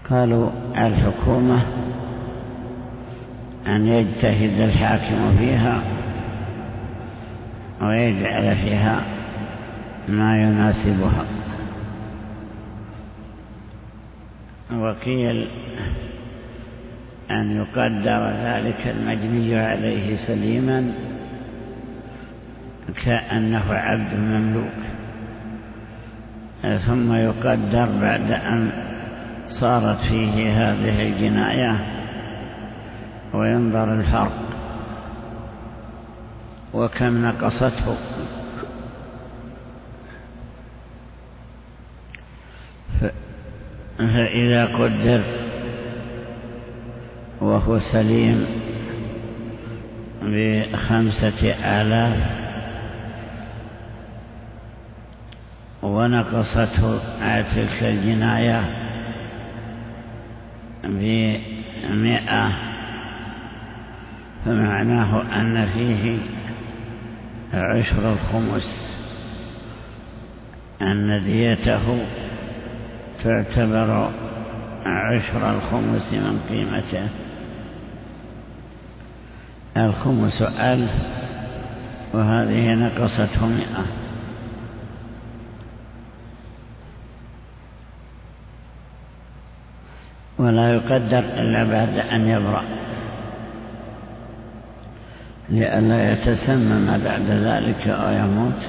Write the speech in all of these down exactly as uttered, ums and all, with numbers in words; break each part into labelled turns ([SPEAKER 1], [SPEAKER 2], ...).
[SPEAKER 1] قالوا الحكومة أن يجتهد الحاكم فيها ويجعل فيها ما يناسبها. وقيل أن يقدر ذلك المجني عليه سليما كأنه عبد مملوك، ثم يقدر بعد أن صارت فيه هذه الجناية وينظر الفرق وكم نقصته. فإذا قدر وهو سليم بخمسة آلاف ونقصته تلك الجناية بمئة، فمعناه أن فيه عشر الخمس، أن ديته تعتبر عشر الخمس من قيمته. الخمس ألف وهذه نقصته مئة، ولا يقدر إلا بعد أن يبرأ لئلا يتسمم بعد ذلك أو يموت.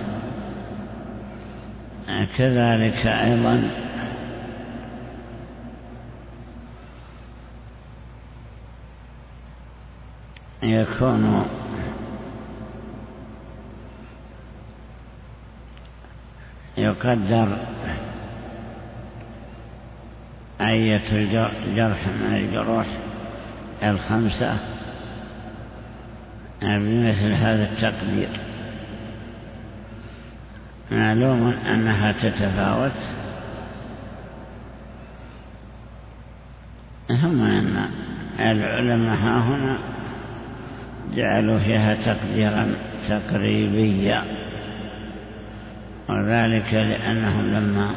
[SPEAKER 1] كذلك أيضا يكون يقدر أية الجرح من الجروح الخمسة بمثل هذا التقدير. معلوم أنها تتفاوت، هم أن العلماء هنا جعلوا فيها تقديرا تقريبيا، وذلك لأنهم لما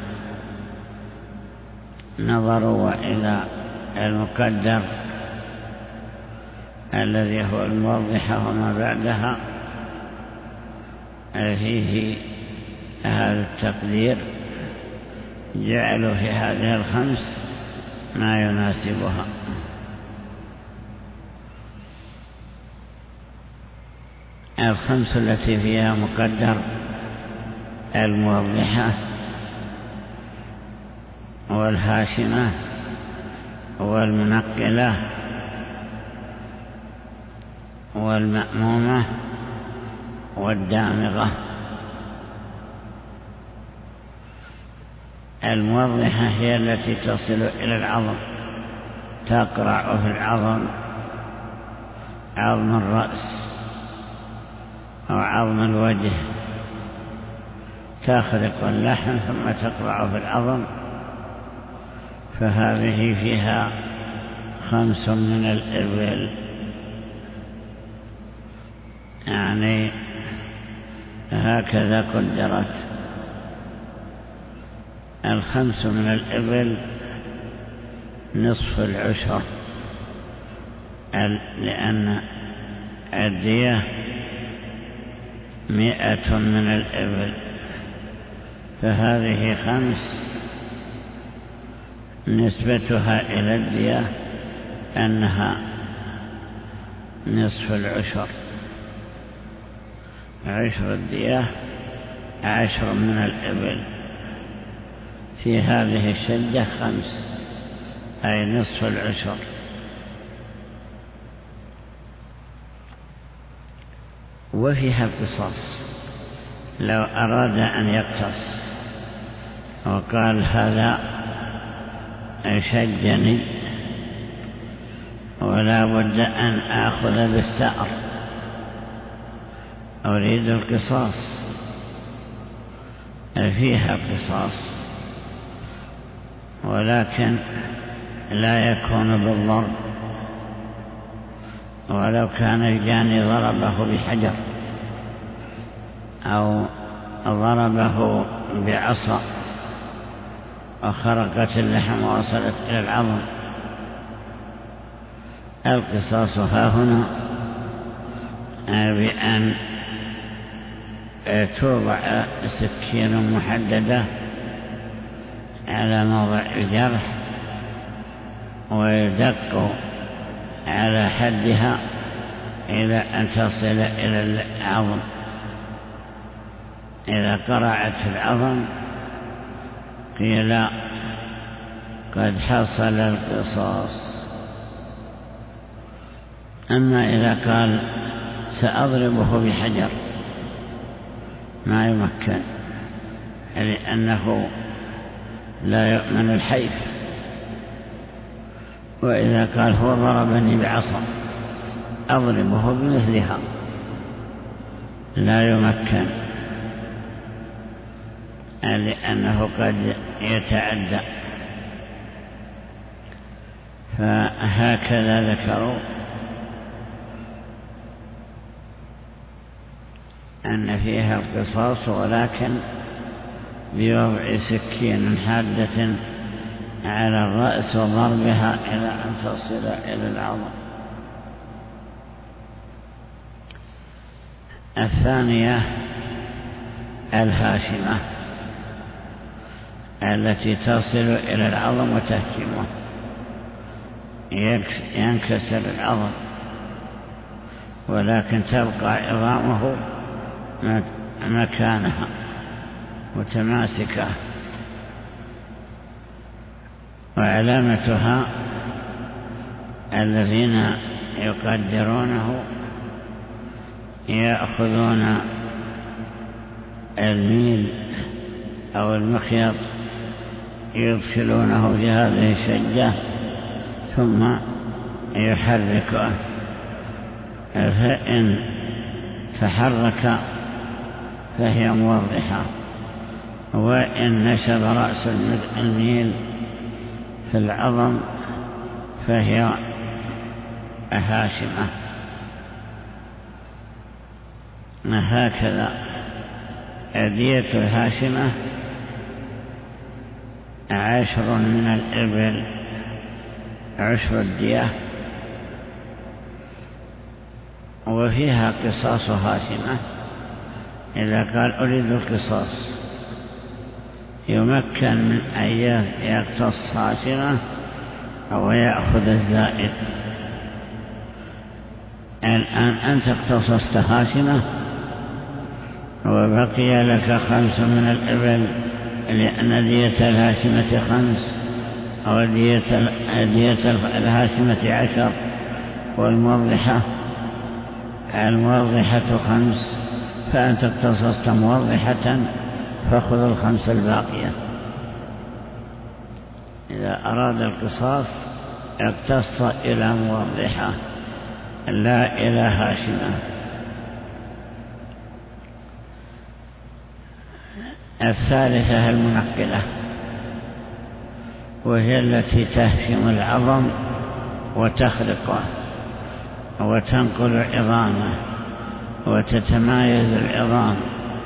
[SPEAKER 1] نظروا إلى المقدر الذي هو الموضحة وما بعدها فيه هذا التقدير، جعلوا في هذه الخمس ما يناسبها. الخمس التي فيها مقدر الموضحة والهاشمة والمنقلة والمأمومة والدامغة. الموضحة هي التي تصل إلى العظم، تقرع في العظم، عظم الرأس أو عظم الوجه، تخرق اللحم ثم تقرع في العظم، فهذه فيها خمس من الإبل، يعني هكذا قدرت. الخمس من الإبل نصف العشر، لأن الدية مئة من الإبل، فهذه خمس نسبتها إلى الدية أنها نصف العشر. عشر الدية عشر من الإبل، في هذه الشدة خمس أي نصف العشر. وفيها القصاص، لو أراد أن يقتص وقال هذا شجني ولا بد أن آخذ بالثأر، أريد القصاص، فيها القصاص، ولكن لا يكون بالضرب، ولو كان الجاني ضربه بحجر أو ضربه بعصا وخرقت اللحم ووصلت إلى العظم. القصاص ها هنا بأن توضع سكين محددة على موضع الجرح ويدق على حدها إلى أن تصل إلى العظم. إذا قرعت في العظم قيل قد حصل القصاص. أما إذا قال سأضربه بحجر ما يمكن، لأنه لا يؤمن الحيف. وإذا قال هو ضربني بعصا أضربه بمثلها لا يمكن، لأنه قد يتعدى. فهكذا ذكروا أن فيها القصاص، ولكن بوضع سكين حادة على الرأس وضربها إلى أن تصل إلى العظم. الثانية الهاشمة التي تصل إلى العظم وتهشمه، ينكسر العظم ولكن تبقى عظامه مكانها متماسكة. وعلامتها الذين يقدرونه يأخذون الميل أو المخيط يدخلونه في هذه الشجة ثم يحركه، فإن تحرك فهي موضحة، وإن نشب رأس الميل في العظم فهي هاشمة. هكذا دية الهاشمة عشر من الإبل، عشر الدية. وفيها قصاص هاشمة. إذا قال أريد القصاص يمكن من أن يقتص هاشمة أو يأخذ الزائد. الآن أنت اقتصصت هاشمة وبقي لك خمس من الإبل، لأن دية الهاشمة خمس أو دية الهاشمة عشر، والموضحة الموضحة خمس، فأنت اقتصصت موضحة فخذ الخمس الباقية. إذا أراد القصاص اقتص إلى موضحة لا إلى هاشمة. الثالثة المنقلة، وهي التي تهشم العظم وتخرقه وتنقل عظامه وتتمايز العظام.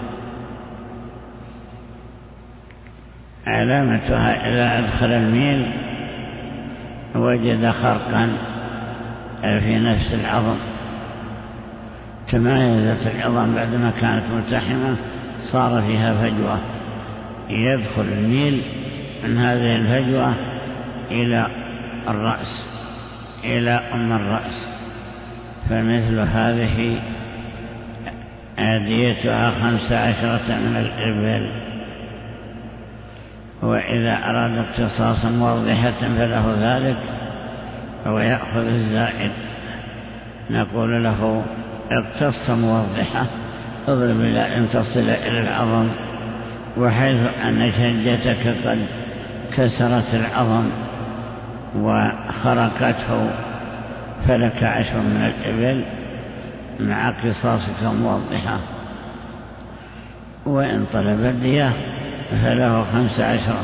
[SPEAKER 1] علامتها إذا أدخل الميل وجد خرقا في نفس العظم، تمايزت العظام بعدما كانت ملتحمة صار فيها فجوة، يدخل الميل من هذه الفجوة إلى الرأس، إلى أم الرأس، فمثل هذه ديتها خمس عشرة من الإبل. وإذا أراد اقتصاصا موضحة فله ذلك، ويأخذ الزائد. نقول له اقتص موضحة، اضرب إلى أن تصل إلى العظم، وحيث أن شجتك قد كسرت العظم وخرقته فلك عشر من الإبل مع قصاصك موضحة. وإن طلب الدية فله خمس عشرة.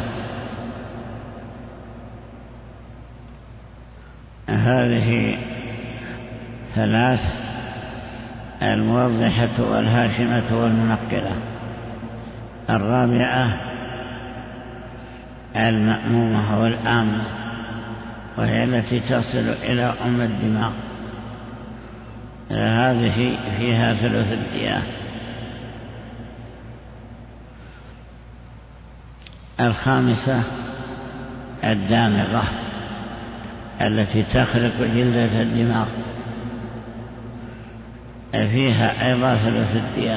[SPEAKER 1] هذه ثلاث: الموضحة والهاشمة والمنقلة. الرابعة المأمومة والآمة، وهي التي تصل إلى أم الدماغ، هذه فيها ثلث الدية. الخامسة الدامغة التي تخرق جلدة الدماغ، فيها أيضا ثلث الدية،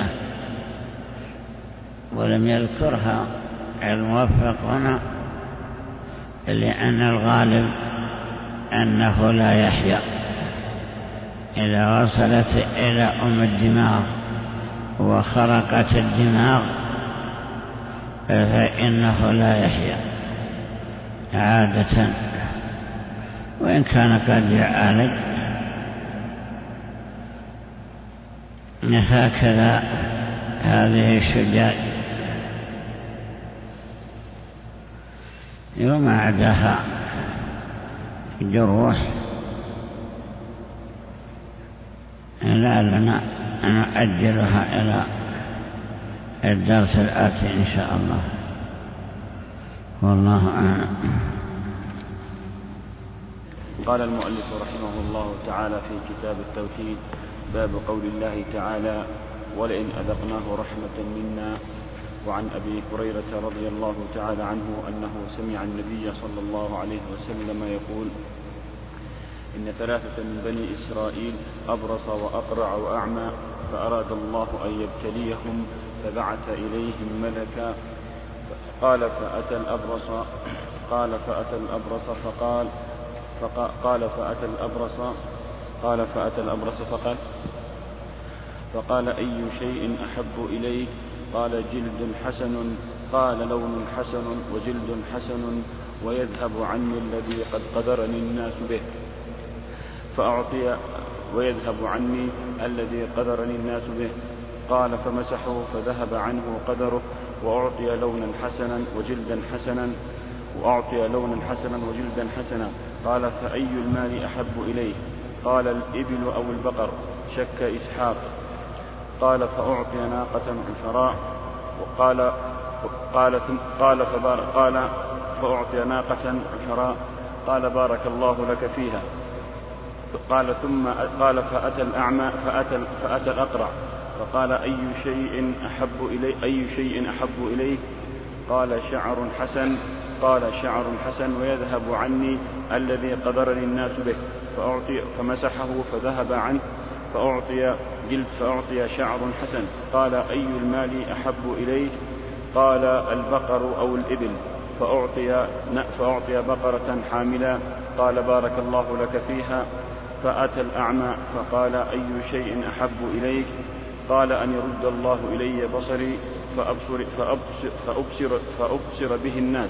[SPEAKER 1] ولم يذكرها الموفق هنا لأن الغالب أنه لا يحيا إذا وصلت إلى أم الدماغ وخرقت الدماغ فإنه لا يحيا عادة، وإن كان قد يعالج. هكذا هذه الشجاج، وما عداها جروح لعلنا نؤجلها إلى الدرس الآتي إن شاء الله، والله أعلم.
[SPEAKER 2] قال المؤلف رحمه الله تعالى في كتاب التوحيد: باب قول الله تعالى: ولئن أذقناه رحمة منا. وعن أبي هريرة رضي الله تعالى عنه أنه سمع النبي صلى الله عليه وسلم يقول: إن ثلاثة من بني إسرائيل أبرص وأقرع وأعمى، فأراد الله أن يبتليهم فبعث إليهم ملكا، قال فأتى الأبرص قال فأتى الأبرص فقال فقال فأتى الأبرص قال فأتى الأبرص فقال فقال أي شيء أحب إليك؟ قال جلد حسن. قال لون حسن وجلد حسن ويذهب عني الذي قد قدرني الناس به فأعطي ويذهب عني الذي قدرني الناس به. قال فمسحه فذهب عنه قدره، وأعطي لونا حسنا وجلدا حسنا وأعطي لونا حسنا وجلدا حسنا. قال فأي المال أحب إليه؟ قال الإبل أو البقر، شك إسحاق. قال فأعطي ناقة عشراء. وقال قال قال فبار قال فأعطي ناقة عشراء. قال بارك الله لك فيها. قال ثم قال فأتى الأعمى فأتى فأتى الأقرع فقال أي شيء أحب إلي أي شيء أحب إليه؟ قال شعر حسن. قال شعر حسن ويذهب عني الذي قدرني الناس به. فأعطي فمسحه فذهب عنه. فأعطي جلد فأعطي شعر حسن. قال أي المال أحب إليه؟ قال البقر أو الإبل. فأعطي فأعطي بقرة حاملا. قال بارك الله لك فيها. فأتى الأعمى فقال أي شيء أحب إليك؟ قال أن يرد الله إلي بصري فأبصر, فأبصر, فأبصر, فأبصر به الناس.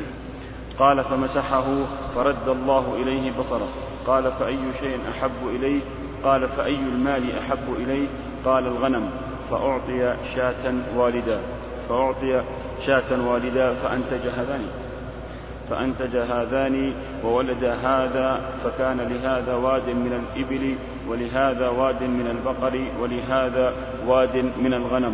[SPEAKER 2] قال فمسحه فرد الله إليه بصره. قال فأي شيء أحب إليه؟ قال فأي المال أحب إليه؟ قال الغنم. فأعطي شاة والدا فأعطي شاة والدا فأنتج هذان فأنتج هذان وولد هذا، فكان لهذا واد من الإبل ولهذا واد من البقر ولهذا واد من الغنم.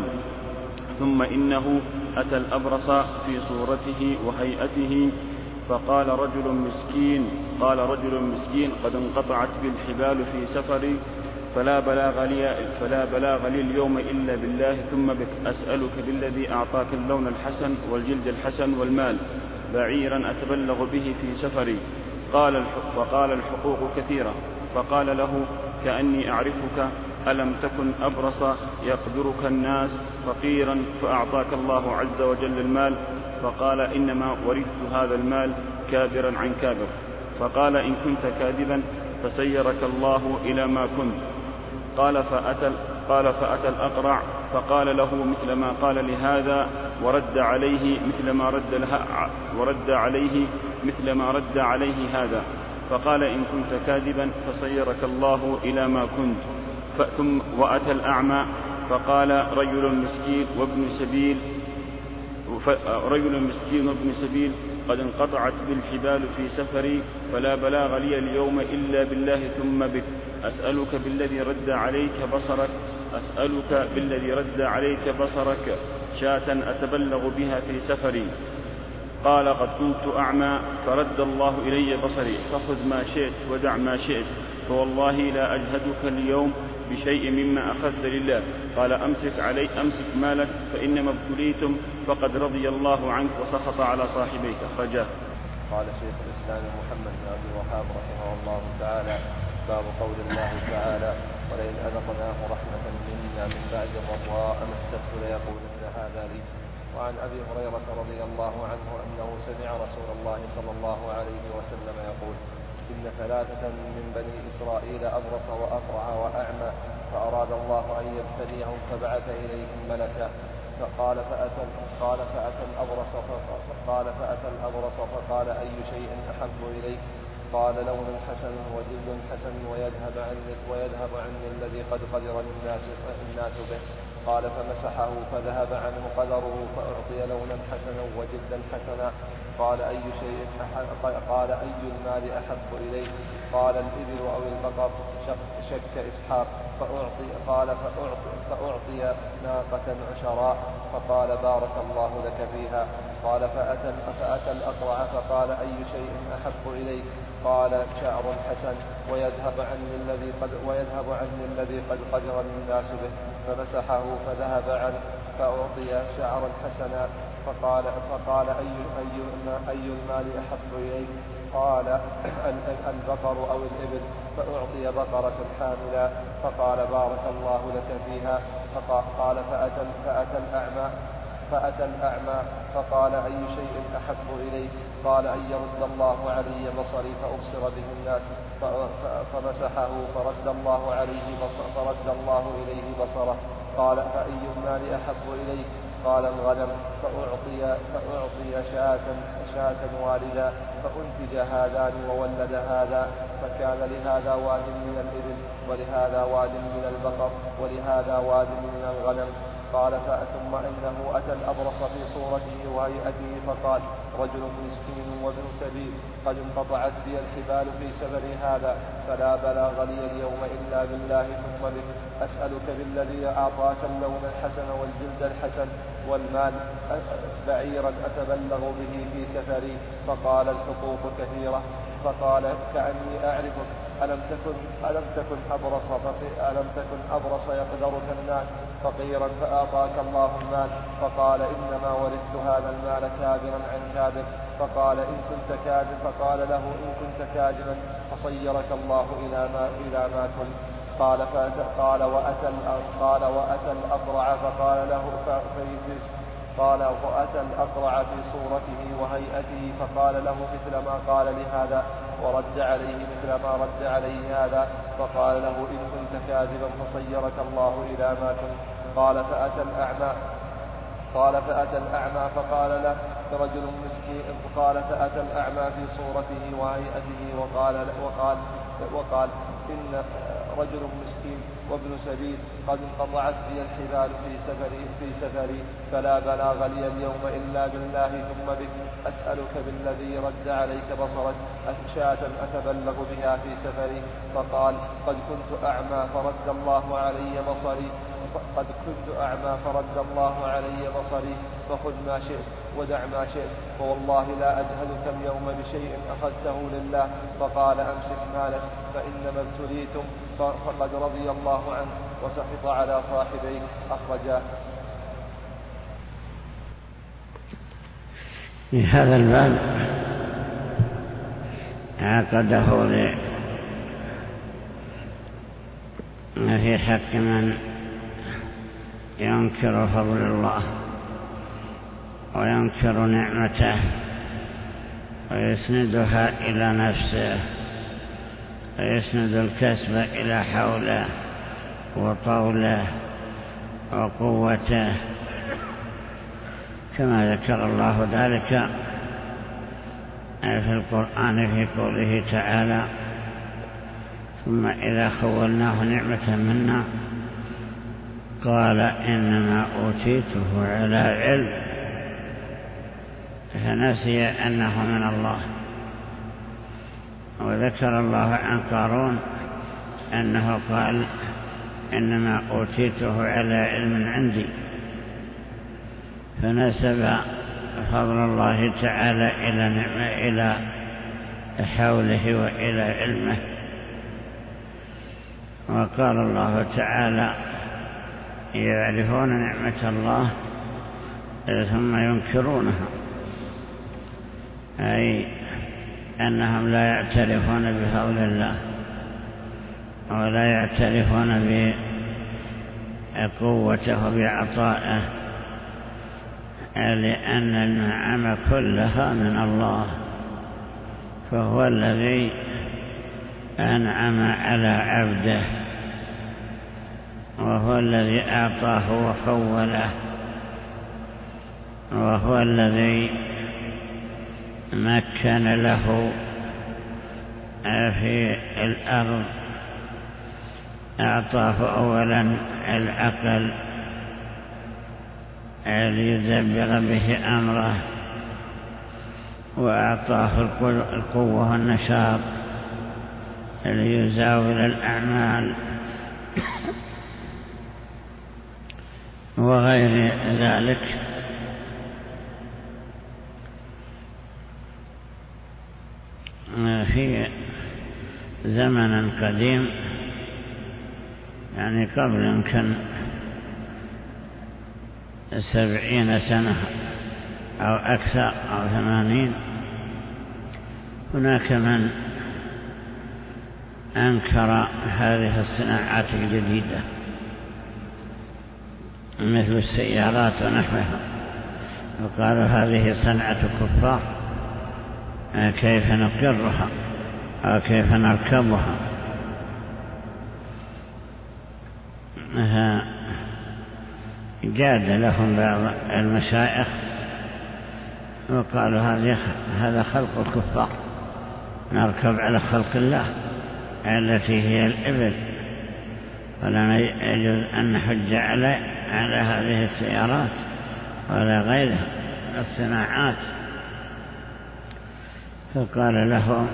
[SPEAKER 2] ثم إنه أتى الأبرص في صورته وهيئته فقال رجل مسكين قال رجل مسكين قد انقطعت بالحبال في سفري فلا بلاغ لي, فلا بلاغ لي اليوم إلا بالله ثم بك، أسألك بالذي أعطاك اللون الحسن والجلد الحسن والمال بعيرا أتبلغ به في سفري. قال فقال الحقوق كثيرة. فقال له كأني أعرفك، ألم تكن أبرص يقدرك الناس فقيرا فأعطاك الله عز وجل المال؟ فقال إنما ورثت هذا المال كابرا عن كابر. فقال إن كنت كاذبا فسيرك الله إلى ما كنت. قال فأتى, قال فأتى الأقرع فقال له مثل ما قال لهذا ورد عليه مثل ما رد, لها ورد عليه مثل ما رد عليه هذا. فقال إن كنت كاذبا فسيرك الله إلى ما كنت. ثم وأتى الأعمى فقال رجل مسكين وابن سبيل رجل مسكين وابن سبيل قد انقطعت بالحبال في سفري فلا بلاغ لي اليوم إلا بالله ثم بك، أسألك بالذي رد عليك بصرك أسألك بالذي رد عليك بصرك شاة أتبلغ بها في سفري. قال قد كنت أعمى فرد الله إلي بصري فخذ ما شئت ودع ما شئت فوالله لا أجهدك اليوم بشيء مما أخذت لله. قال أمسك علي أمسك مالك فإنما ابتليتم فقد رضي الله عنك وسخط على صاحبيك. أخرجاه.
[SPEAKER 3] قال شيخ الإسلام محمد بن عبد الوهاب رحمه الله تعالى: باب قول الله تعالى: ولئن أذقناه رحمة منا من بعد ضراء مسته ليقولن هذا لي. وعن أبي هريرة رضي الله عنه أنه سمع رسول الله صلى الله عليه وسلم يقول: إن ثلاثة من بني إسرائيل أبرص وأقرع وأعمى فأراد الله أن يبتليهم فبعث إليهم ملكا فقال فأتى قال فأتى الأبرص فقال فأتى الأبرص فقال: أي شيء أحب إليك؟ قال: لون حسن وجلد حسن ويذهب عني ويذهب عني الذي قد قدر الناس الناس به. قال فمسحه فذهب عنه قدره فأعطي لونا حسنا وجلدا حسنا. قال: أي شيء قال: أي المال أحب إليك؟ قال: الإبل أو البقر. شك إسحاق فأعطي قال فأعطي, فأعطي ناقة عشراء فقال: بارك الله لك فيها. قال فأتى, فأتى الأقرع فقال: أي شيء أحب إليك؟ قال: شعر حسن ويذهب عني الذي قد ويذهب عني الذي قد قدر الناس به. فمسحه فذهب عنه فأعطي شعرا حسنا. فقال فقال أي أي أي المال أحب إليك؟ قال: البقر أو الإبل. فأعطي بقرة حاملا فقال: بارك الله لك فيها. فقال فأتى فأتى الأعمى فأتى الأعمى فقال: أي شيء أحب إليك؟ قال: أن يرد الله علي بصري فأبصر به الناس. فمسحه فرد الله عليه بصر فرد الله إليه بصره. قال: فأي المال أحب إليك؟ قال: الغنم. فأعطي فأعطي شاة شاة والدا فأنتج هذان وولد هذا. فكان لهذا واد من الإبل ولهذا واد من البقر ولهذا واد من الغنم. قال: ثم إنه أتى الأبرص في صورته وهيئته فقال: رجل مسكين وابن سبيل قد انقطعت بي الحبال في سفري هذا فلا بلاغ لي اليوم إلا بالله ثم بك. أسألك بالذي أعطاك اللون الحسن والجلد الحسن والمال بعيرا أتبلغ به في سفري. فقال: الحقوق كثيرة. فقال: كأني أعرفك ألم تكن ألم تكن أبرص ألم تكن أبرص يقدرك الناس فقيرا فأعطاك الله المال. فقال: إنما ورثت هذا المال كابرا عن كابر. فقال: إن كنت كاذب فقال له: إن كنت كاذبا فصيرك الله إلى ما إلى ما كنت. قال فأتى قال وأتى قال وأتى الأقرع فقال له فيجلس قال وأتى الأقرع في صورته وهيئته فقال له مثل ما قال لهذا ورد عليه مثل ما رد عليه هذا. فقال له: إن كنت كاذبا فصيرك الله إلى ما كنت. قال فأتى الأعمى قال فأتى الأعمى فقال له رجل مسكين قال فأتى الأعمى في صورته وهيئته وقال وقال وقال إن رجل مسكين وابن سبيل قد انقطعت بي الحبال في سفري في سفري فلا بلاغ لي اليوم إلا بالله ثم بك. أسألك بالذي رد عليك بصرك شاة أتبلغ بها في سفري. فقال: قد كنت أعمى فرد الله علي بصري قد كنت أعمى فرد الله علي بصري فخذ ما شئت ودع ما شئت فوالله لا أجهلك اليوم بشيء أخذته لله. فقال: أمسك مالك فإنما ابتليتم فقد رضي الله عنه وسخط على صاحبيه. أخرجاه.
[SPEAKER 1] في هذا الباب عقده في حق من ينكر فضل الله وينكر نعمته ويسندها إلى نفسه ويسند الكسب إلى حوله وطوله وقوته كما ذكر الله ذلك في القرآن في قوله تعالى: ثم إذا خولناه نعمة منا قال إنما أوتيته على علم فنسي أنه من الله. وذكر الله عن قارون أنه قال: إنما أوتيته على علم عندي، فنسب فضل الله تعالى إلى نعمة إلى حوله وإلى علمه. وقال الله تعالى يعرفون نعمة الله ثم ينكرونها، أي أنهم لا يعترفون بفضل الله ولا يعترفون بقوته وبعطائه، لأن النعم كلها من الله، فهو الذي أنعم على عبده، وهو الذي أعطاه وفوله، وهو الذي مكن له في الأرض. أعطاه أولا العقل ليدبر به أمره، وأعطاه القوة والنشاط ليزاول الأعمال وغير ذلك. في زمن قديم، يعني قبل يمكن سبعين سنة أو أكثر أو ثمانين، هناك من أنكر هذه الصناعات الجديدة مثل السيارات ونحوها، وقالوا هذه صنعة كفار، كيف نقرها أو كيف نركبها. جاد لهم بعض المشايخ وقالوا هذا خلق الكفار، نركب على خلق الله التي هي الإبل، ولا يجوز أن نحج على على هذه السيارات ولا غيرها الصناعات. فقال لهم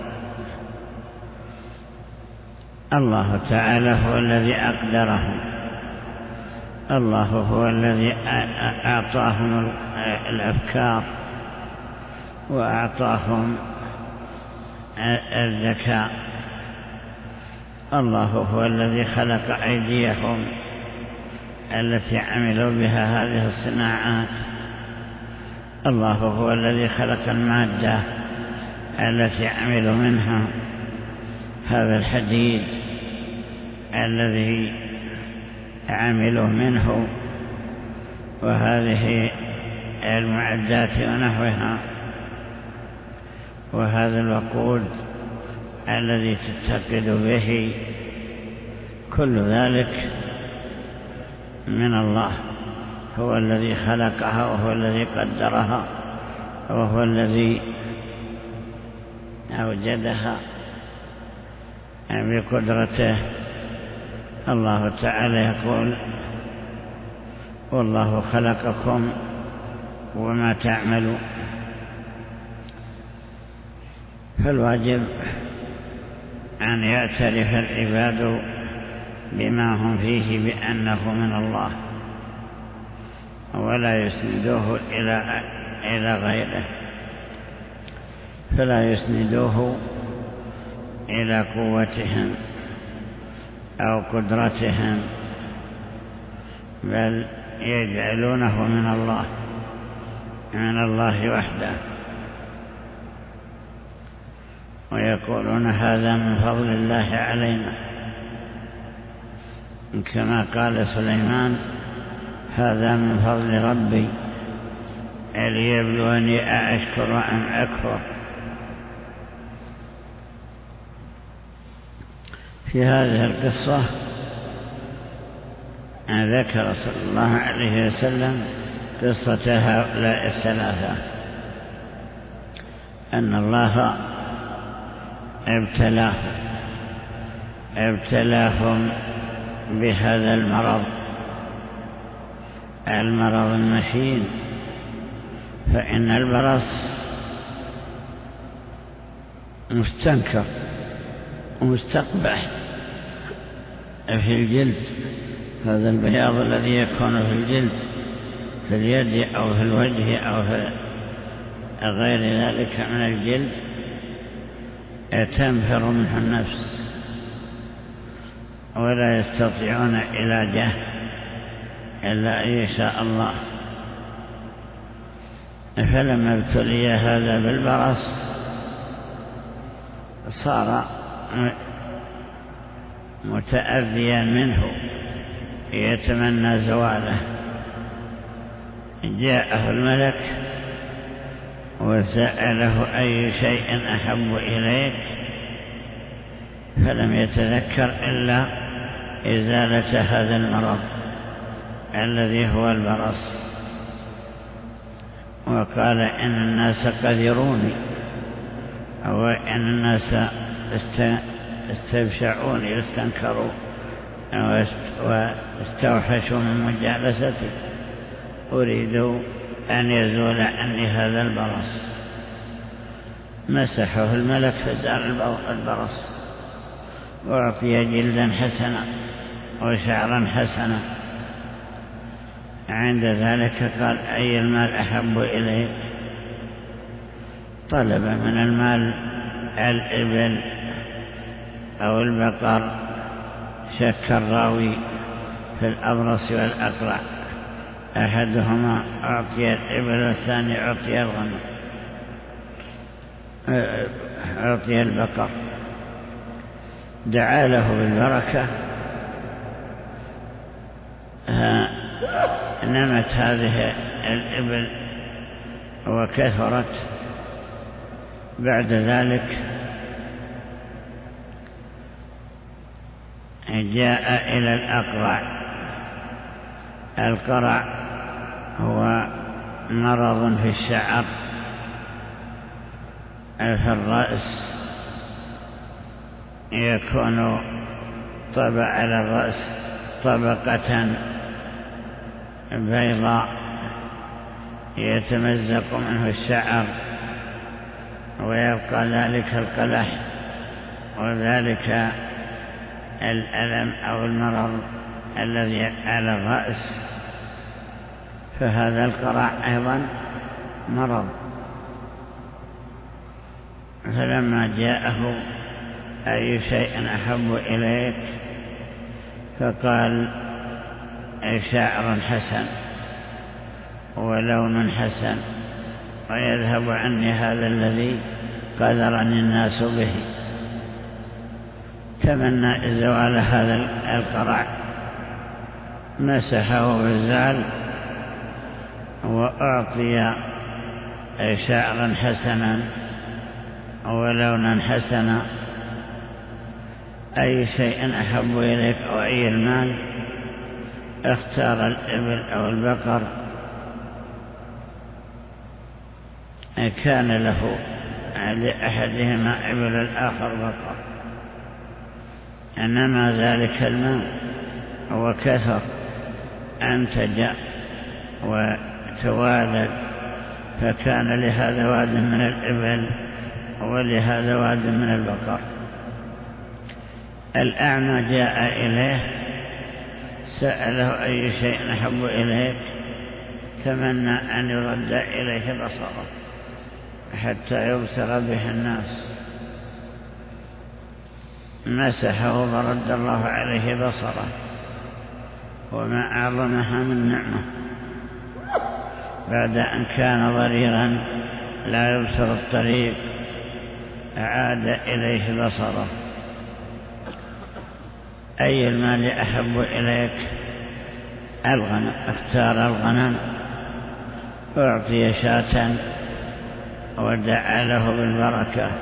[SPEAKER 1] الله تعالى هو الذي أقدرهم، الله هو الذي أعطاهم الأفكار وأعطاهم الذكاء، الله هو الذي خلق أيديهم التي عملوا بها هذه الصناعات، الله هو الذي خلق المادة التي عملوا منها هذا الحديد الذي عملوا منه وهذه المعدات ونحوها، وهذا الوقود الذي تتقد به، كل ذلك من الله، هو الذي خلقها وهو الذي قدرها وهو الذي أوجدها بقدرته. الله تعالى يقول والله خلقكم وما تعملون. فالواجب أن يعترف العباد بما هم فيه بأنه من الله، ولا يسندوه إلى إلى غيره، فلا يسندوه إلى قوتهم أو قدرتهم، بل يجعلونه من الله من الله وحده، ويقولون هذا من فضل الله علينا، كما قال سليمان هذا من فضل ربي ليبلوني أأشكر أم أكفر. في هذه القصة ذكر صلى الله عليه وسلم قصة هؤلاء الثلاثة، أن الله ابتلاهم ابتلاهم بهذا المرض المرض المشين. فإن البرص مستنكر ومستقبح في الجلد، هذا البياض الذي يكون في الجلد في اليد أو في الوجه أو في غير ذلك من الجلد تنفر منه النفس ولا يستطيعون علاجه إلا أن يشاء الله. فلما ابتلي هذا بالبرص صار متأذيا منه يتمنى زواله. جاءه الملك وسأله أي شيء أحب إليك، فلم يتذكر إلا إزالة هذا المرض الذي هو البرص، وقال إن الناس قذروني أو إن الناس استبشعوني واستنكروا واستوحشوا من مجالستي، أريد أن يزول عني هذا البرص. مسحه الملك فزال البرص، وأعطي جلدا حسنا وشعرا حسنا. عند ذلك قال أي المال أحب إليك؟ طلب من المال الإبل أو البقر، شك الراوي في الأبرص والأقرع، أحدهما أعطي الإبل والثاني أعطي الغنم أعطي البقر. دعا له بالبركة، نمت هذه الإبل وكثرت. بعد ذلك جاء إلى الأقرع. القرع هو مرض في الشعر في الرأس، يكون طبع على الرأس طبقة بيضاء يتمزق منه الشعر ويبقى ذلك القلح وذلك الألم أو المرض الذي على الرأس. فهذا القرع أيضا مرض. فلما جاءه أي شيء أحب إليك؟ فقال شعر حسن ولون حسن ويذهب عني هذا الذي قذرني الناس به. تمنى زوال هذا القرع، مسحه بالزعل وأعطي شعرا حسنا ولونا حسنا. أي شيء أحب إليك أو أي المال؟ اختار الإبل أو البقر. كان له لأحدهما إبل الآخر بقر، إنما ذلك المال وكثر أنتج وتوالد، فكان لهذا واد من الإبل ولهذا واد من البقر. الأعمى جاء إليه سأله أي شيء أحب إليك؟ تمنى أن يرد إليه بصره حتى يبصر به الناس. مسحه فرد الله عليه بصره، وما أعظمها من نعمة بعد أن كان ضريرا لا يبصر الطريق عاد إليه بصره. أي المال أحب إليك؟ الغنم. اختار الغنم، أعطي شاة ودعا له بالبركة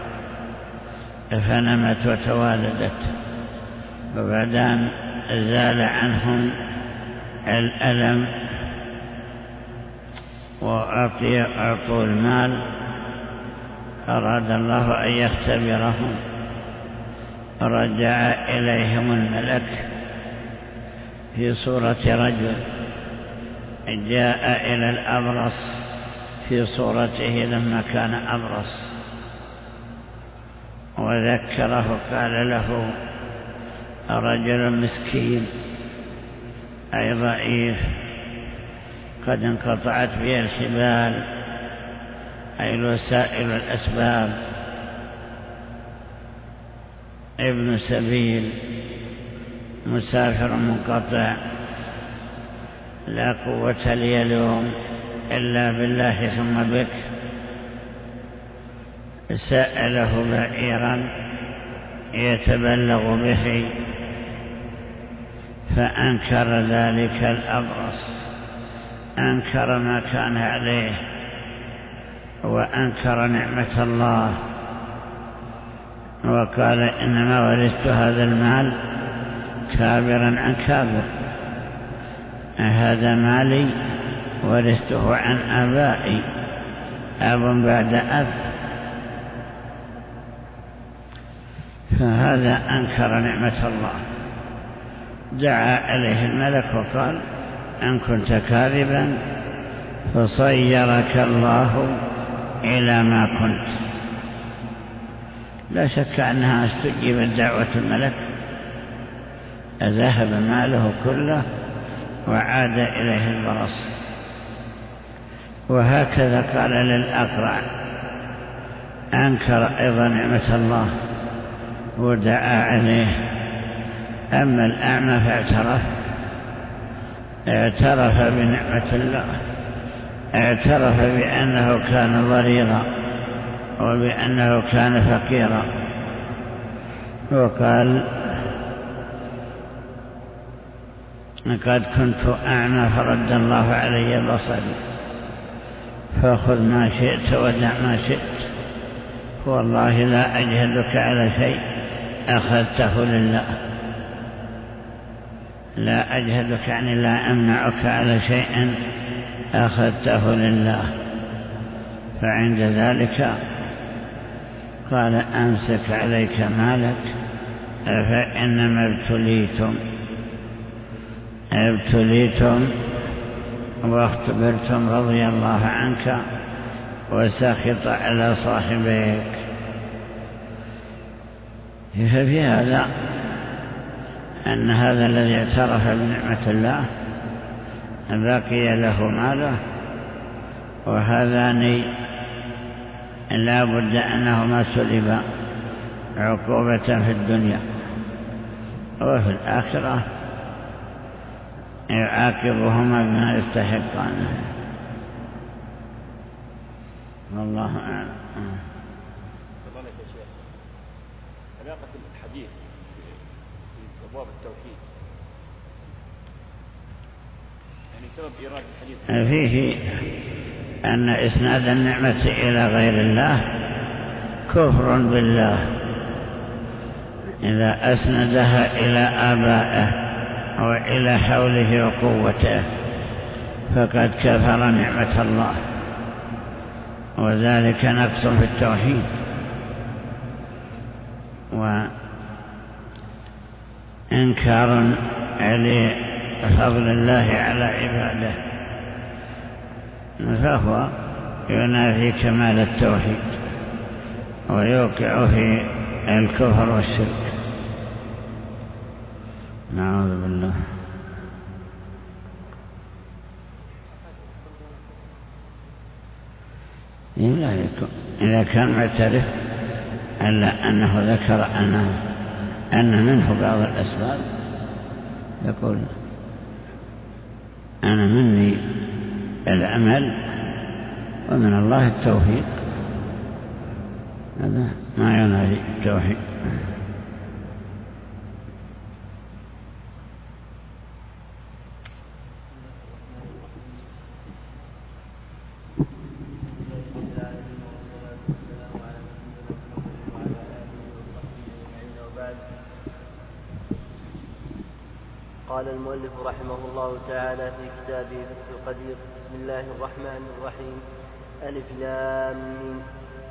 [SPEAKER 1] فنمت وتوالدت. وبعدين زال عنهم الألم وأعطي أعطوا المال. أراد الله أن يختبرهم، رجع إليهم الملك في صورة رجل جاء إلى الأبرص في صورته لما كان أبرص، وذكره قال له رجل مسكين أي ضعيف قد انقطعت به الحبال أي وسائل الأسباب، ابن سبيل، مسافر منقطع، لا قوة لي اليوم إلا بالله ثم بك، سأله بعيرا يتبلغ به فأنكر ذلك الأبرص، أنكر ما كان عليه وأنكر نعمة الله، وقال إنما ورثت هذا المال كابرا عن كابر، هذا مالي ورثته عن آبائي، أب بعد أب، فهذا أنكر نعمة الله. دعا عليه الملك وقال إن كنت كاذبا فصيرك الله إلى ما كنت. لا شك أنها استجيبت دعوة الملك، ذهب ماله كله وعاد إليه البرص. وهكذا قال للأقرع، أنكر أيضا نعمة الله ودعا عليه. أما الأعمى فاعترف، اعترف بنعمة الله، اعترف بأنه كان ضريرا وبأنه كان فقيرا، وقال قد كنت أعمى فرد الله علي بصري، فخذ ما شئت ودع ما شئت، والله لا أجهدك على شيء أخذته لله. لا أجهدك يعني لا أمنعك على شيء أخذته لله. فعند ذلك قال أمسك عليك مالك فإنما ابتليتم ابتليتم واختبرتم رضي الله عنك وسخط على صاحبيك. ففي هذا أن هذا الذي اعترف بنعمة الله بقي له ماله، وهذان لا بد أنهما سلبا عقوبة في الدنيا، وفي الآخرة يعاقبهما بما يستحقانه. والله أعلم.
[SPEAKER 2] فضلك يا شيخ، علاقة الحديث في أبواب التوحيد، يعني سبب إيراد الحديث
[SPEAKER 1] فيه أن إسناد النعمة إلى غير الله كفر بالله، إذا أسندها إلى آبائه وإلى حوله وقوته فقد كفر نعمة الله، وذلك نقص في التوحيد وإنكار لفضل الله على عباده، فهو ينافي كمال التوحيد ويوقع في الكفر والشرك. نعوذ بالله. لا يكون إذا كان معترف ألا أنه ذكر أنه أن منه بعض الأسباب يقول أنا مني العمل ومن الله التوفيق، هذا ما ينافي التوحيد.
[SPEAKER 3] قال المؤلف رحمه الله تعالى في كتابه فتح القدير: بسم الله الرحمن الرحيم. ألف لام ميم.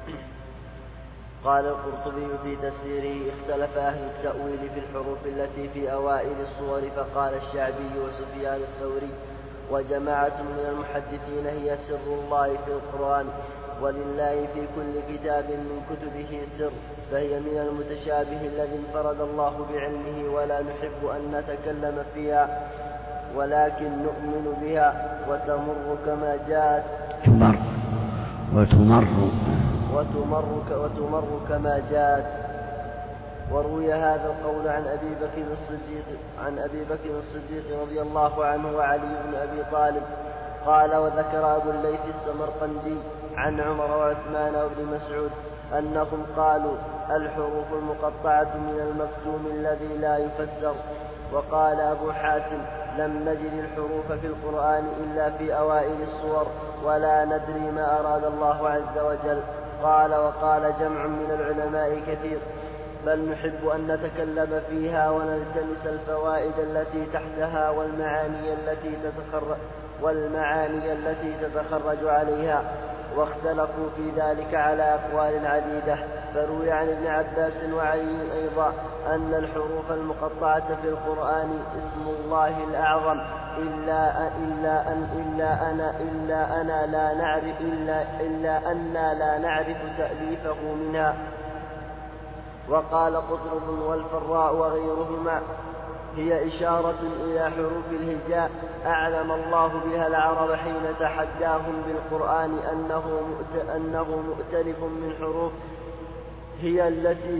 [SPEAKER 3] قال القرطبي في تفسيره: اختلف أهل التأويل في الحروف التي في أوائل الصور، فقال الشعبي وسفيان الثوري وجماعة من المحدثين هي سر الله في القرآن، ولله في كل كتاب من كتبه سر، فهي من المتشابه الذي انفرد الله بعلمه، ولا نحب أن نتكلم فيها ولكن نؤمن بها وتمر كما جاءت
[SPEAKER 1] تمر وتمر
[SPEAKER 4] وتمر, وتمر كما جاءت. وروي هذا القول عن أبي بكر الصديق عن أبي بكر الصديق رضي الله عنه وعلي بن أبي طالب قال. وذكر أبو الليث السمرقندي عن عمر وعثمان وابن مسعود أنهم قالوا الحروف المقطعة من المكتوم الذي لا يفسر. وقال أبو حاتم لم نجد الحروف في القرآن إلا في أوائل الصور ولا ندري ما أراد الله عز وجل. قال وقال جمع من العلماء كثير بل نحب أن نتكلم فيها ونلتمس الفوائد التي تحتها والمعاني التي تتخرج, والمعاني التي تتخرج عليها. واختلفوا في ذلك على أقوال عديدة. فروي عن ابن عباس وعلي أيضا أن الحروف المقطعة في القرآن اسم الله الأعظم إلا إلا أن إلا أنا إلا أنا لا نعرف إلا إلا أننا لا نعرف تأليفه منها. وقال قطرب والفراء وغيرهما هي إشارة إلى حروف الهجاء أعلم الله بها العرب حين تحداهم بالقرآن أنه أنه مؤتلف من حروف هي التي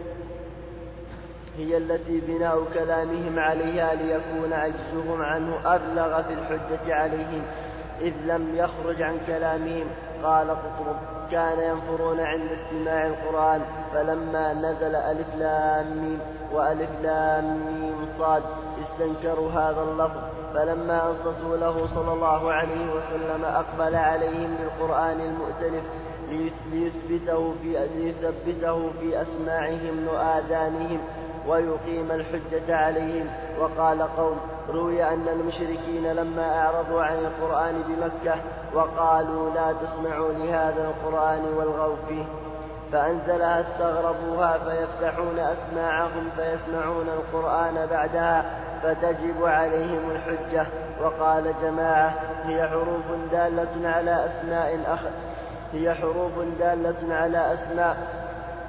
[SPEAKER 4] هي التي بناء كلامهم عليها ليكون عجزهم عنه أبلغ في الحجة عليهم إذ لم يخرج عن كلامهم. قال قطرب كان ينفرون عند استماع القرآن فلما نزل ألف لام ميم وألف لام ميم صاد استنكروا هذا اللفظ فلما أنصتوا له صلى الله عليه وسلم أقبل عليهم بالقرآن المؤتلف ليثبته في, ليثبته في أسماعهم وآذانهم ويقيم الحجة عليهم. وقال قوم روي أن المشركين لما أعرضوا عن القرآن بمكة وقالوا لا تسمعوا لهذا القرآن والغوا فيه فأنزلها استغربوها فيفتحون أسماعهم فيسمعون القرآن بعدها فتجب عليهم الحجة. وقال جماعة هي حروف دالة على أسماء أخ هي حروف دالة على أسماء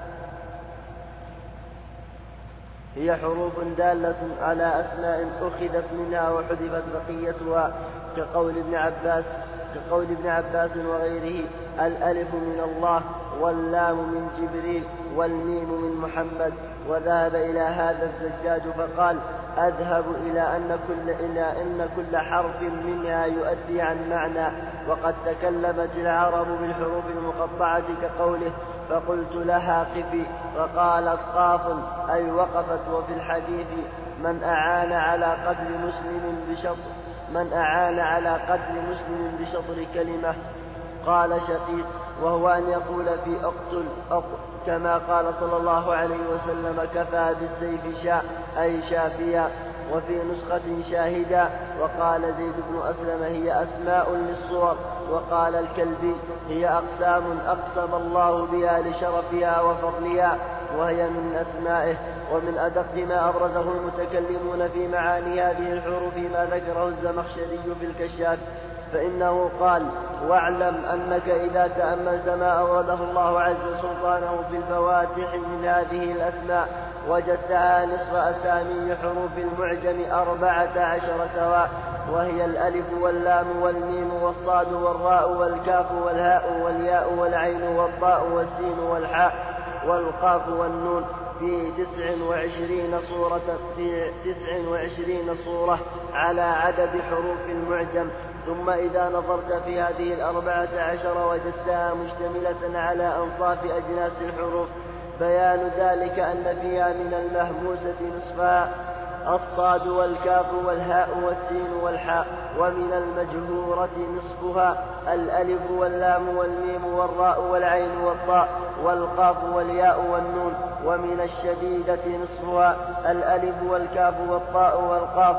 [SPEAKER 4] هي حروف دالة على أسماء أخذت منها وحذفت بقيتها كقول ابن عباس كقول ابن عباس وغيره الألف من الله واللام من جبريل والميم من محمد. وذهب إلى هذا الزجاج فقال أذهب إلى أن كل, إلى أن كل حرف منها يؤدي عن معنى. وقد تكلمت العرب بالحروف المقطعة كقوله فقلت لها قفي فقالت قاف أي وقفت. وفي الحديث من أعان على قتل مسلم بشطر من أعان على قتل مسلم بشطر كلمة قال شقيق وهو أن يقول في أقتل أقتل كما قال صلى الله عليه وسلم كفى بالسيف شاء أي شافيا. وفي نسخة شاهدا. وقال زيد بن أسلم هي أسماء للصور. وقال الكلبي هي أقسام أقسم الله بها لشرفها وفضلها وهي من أسمائه. ومن أدق ما أبرزه المتكلمون في معاني هذه الحروف ما ذكره الزمخشري في الكشاف فإنه قال واعلم أنك إذا تأملت ما أورده الله عز سلطانه في الفواتح من هذه الأسماء وجدتها نصف أسامي حروف المعجم أربعة عشر سواء وهي الألف واللام والميم والصاد والراء والكاف والهاء والياء والعين والطاء والسين والحاء والقاف والنون في تسع وعشرين صورة في تسع وعشرين صورة على عدد حروف المعجم. ثم إذا نظرت في هذه الأربعة عشر وجدتها مشتملة على أنصاف أجناس الحروف بيان ذلك أن فيها من المهموسة نصفها الصاد والكاف والهاء والسين والحاء ومن المجهورة نصفها الألف واللام والميم والراء والعين والطاء والقاف والياء والنون ومن الشديدة نصفها الألف والكاف والطاء والقاف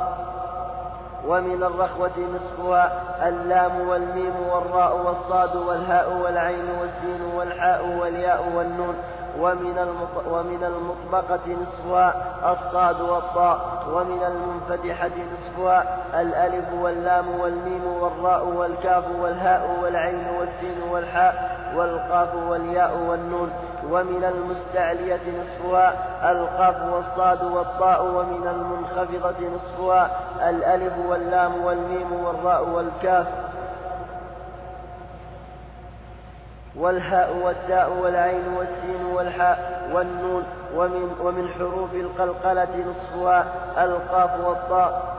[SPEAKER 4] ومن الرخوة نصفها اللام والميم والراء والصاد والهاء والعين والسين والحاء والياء والنون ومن ومن المطبقة نصفها الصاد والطاء ومن المنفتحة نصفها الألف واللام والميم والراء والكاف والهاء والعين والسين والحاء والقاف والياء والنون ومن المستعلية نصفها القاف والصاد والطاء ومن المنخفضة نصفها الألف واللام والميم والراء والكاف والهاء والتاء والعين والسين والحاء والنون. ومن, ومن حروف القلقلة نصفها القاف والطاء.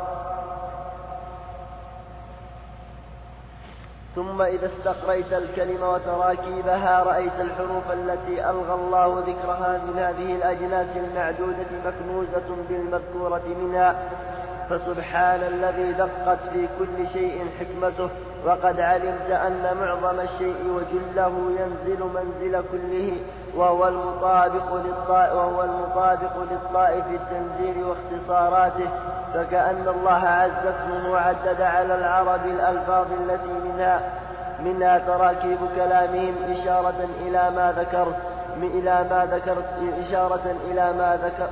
[SPEAKER 4] ثم إذا استقريت الكلمة وتراكيبها رأيت الحروف التي ألغى الله ذكرها من هذه الأجناس المعدودة مكنوزة بالمذكورة منها. فسبحان الذي دقت في كل شيء حكمته، وقد علمت أن معظم الشيء وجله ينزل منزل كله، وهو المطابق للطائف, وهو المطابق للطائف في التنزيل واختصاراته. فكأن الله عز اسمه وعدد على العرب الألفاظ التي منها منها تراكيب كلامهم إشارة إلى ما ذكرت إلى ما ذكرت إشارة إلى ما ذكرت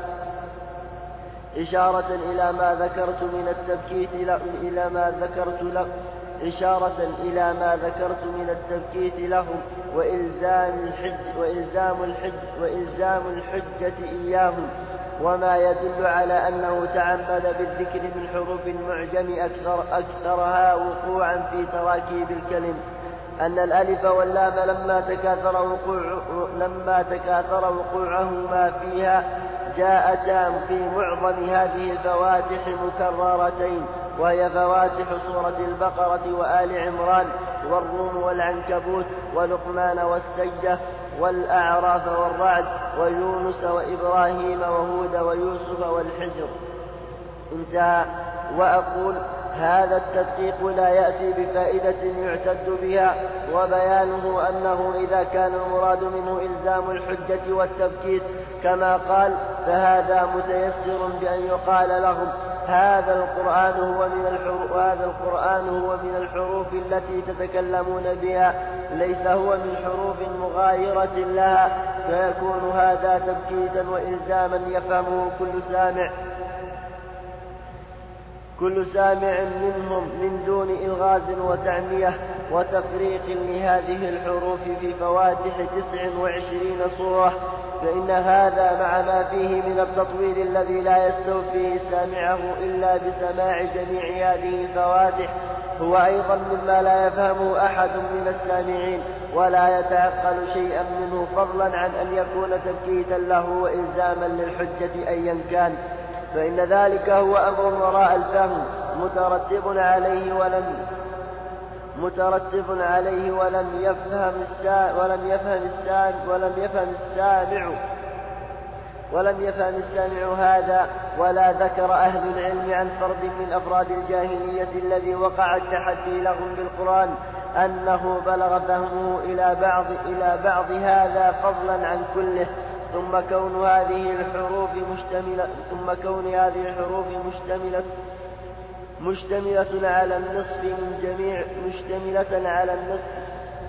[SPEAKER 4] إشارة إلى ما ذكرت من التبكيت إلى ما ذكرت له إشارة إلى ما ذكرت من التبكيت لهم وإلزام الحج وإلزام الحج وإلزام الحجة إياهم. وما يدل على أنه تعمد بالذكر من حروف المعجم أكثر أكثرها وقوعا في تراكيب الكلم أن الألف واللام لما تكاثر وقوع لما تكاثر وقوعهما فيها جاءتا في معظم هذه الفواتح مكررتين، وهي فواتح سورة البقرة وآل عمران والروم والعنكبوت ولقمان والسجدة والأعراف والرعد ويونس وإبراهيم وهود ويوسف والحجر. انتهى. وأقول هذا التدقيق لا يأتي بفائدة يعتد بها، وبيانه أنه إذا كان المراد منه إلزام الحجة والتبكيت كما قال فهذا متيسر بأن يقال لهم هذا القرآن هو من الحروف هذا القرآن هو من الحروف التي تتكلمون بها، ليس هو من حروف مغايرة لها، فيكون هذا تبكيتا وإلزاما يفهمه كل سامع كل سامع منهم من دون إلغاز وتعمية وتفريق لهذه الحروف في فواتح تسع وعشرين صورة. فإن هذا مع ما فيه من التطويل الذي لا يستوفيه سامعه إلا بسماع جميع هذه الفواتح هو أيضا مما لا يفهمه أحد من السامعين ولا يتعقل شيئا منه، فضلا عن أن يكون تبكيتا له وإلزاما للحجة أيا كان، فإن ذلك هو أمر وراء الفهم مترتب عليه ولم مترتب عليه ولم يفهم السامع ولم يفهم السامع ولم يفهم السامع ولم يفهم السامع هذا، ولا ذكر أهل العلم عن فرد من أفراد الجاهلية الذي وقع التحدي لهم بالقرآن أنه بلغ فهمه إلى بعض إلى بعض هذا فضلا عن كله. ثم كون هذه الحروف مشتملة ثم كون هذه الحروف مشتملة مشتملة على النصف من جميع مشتملة على النصف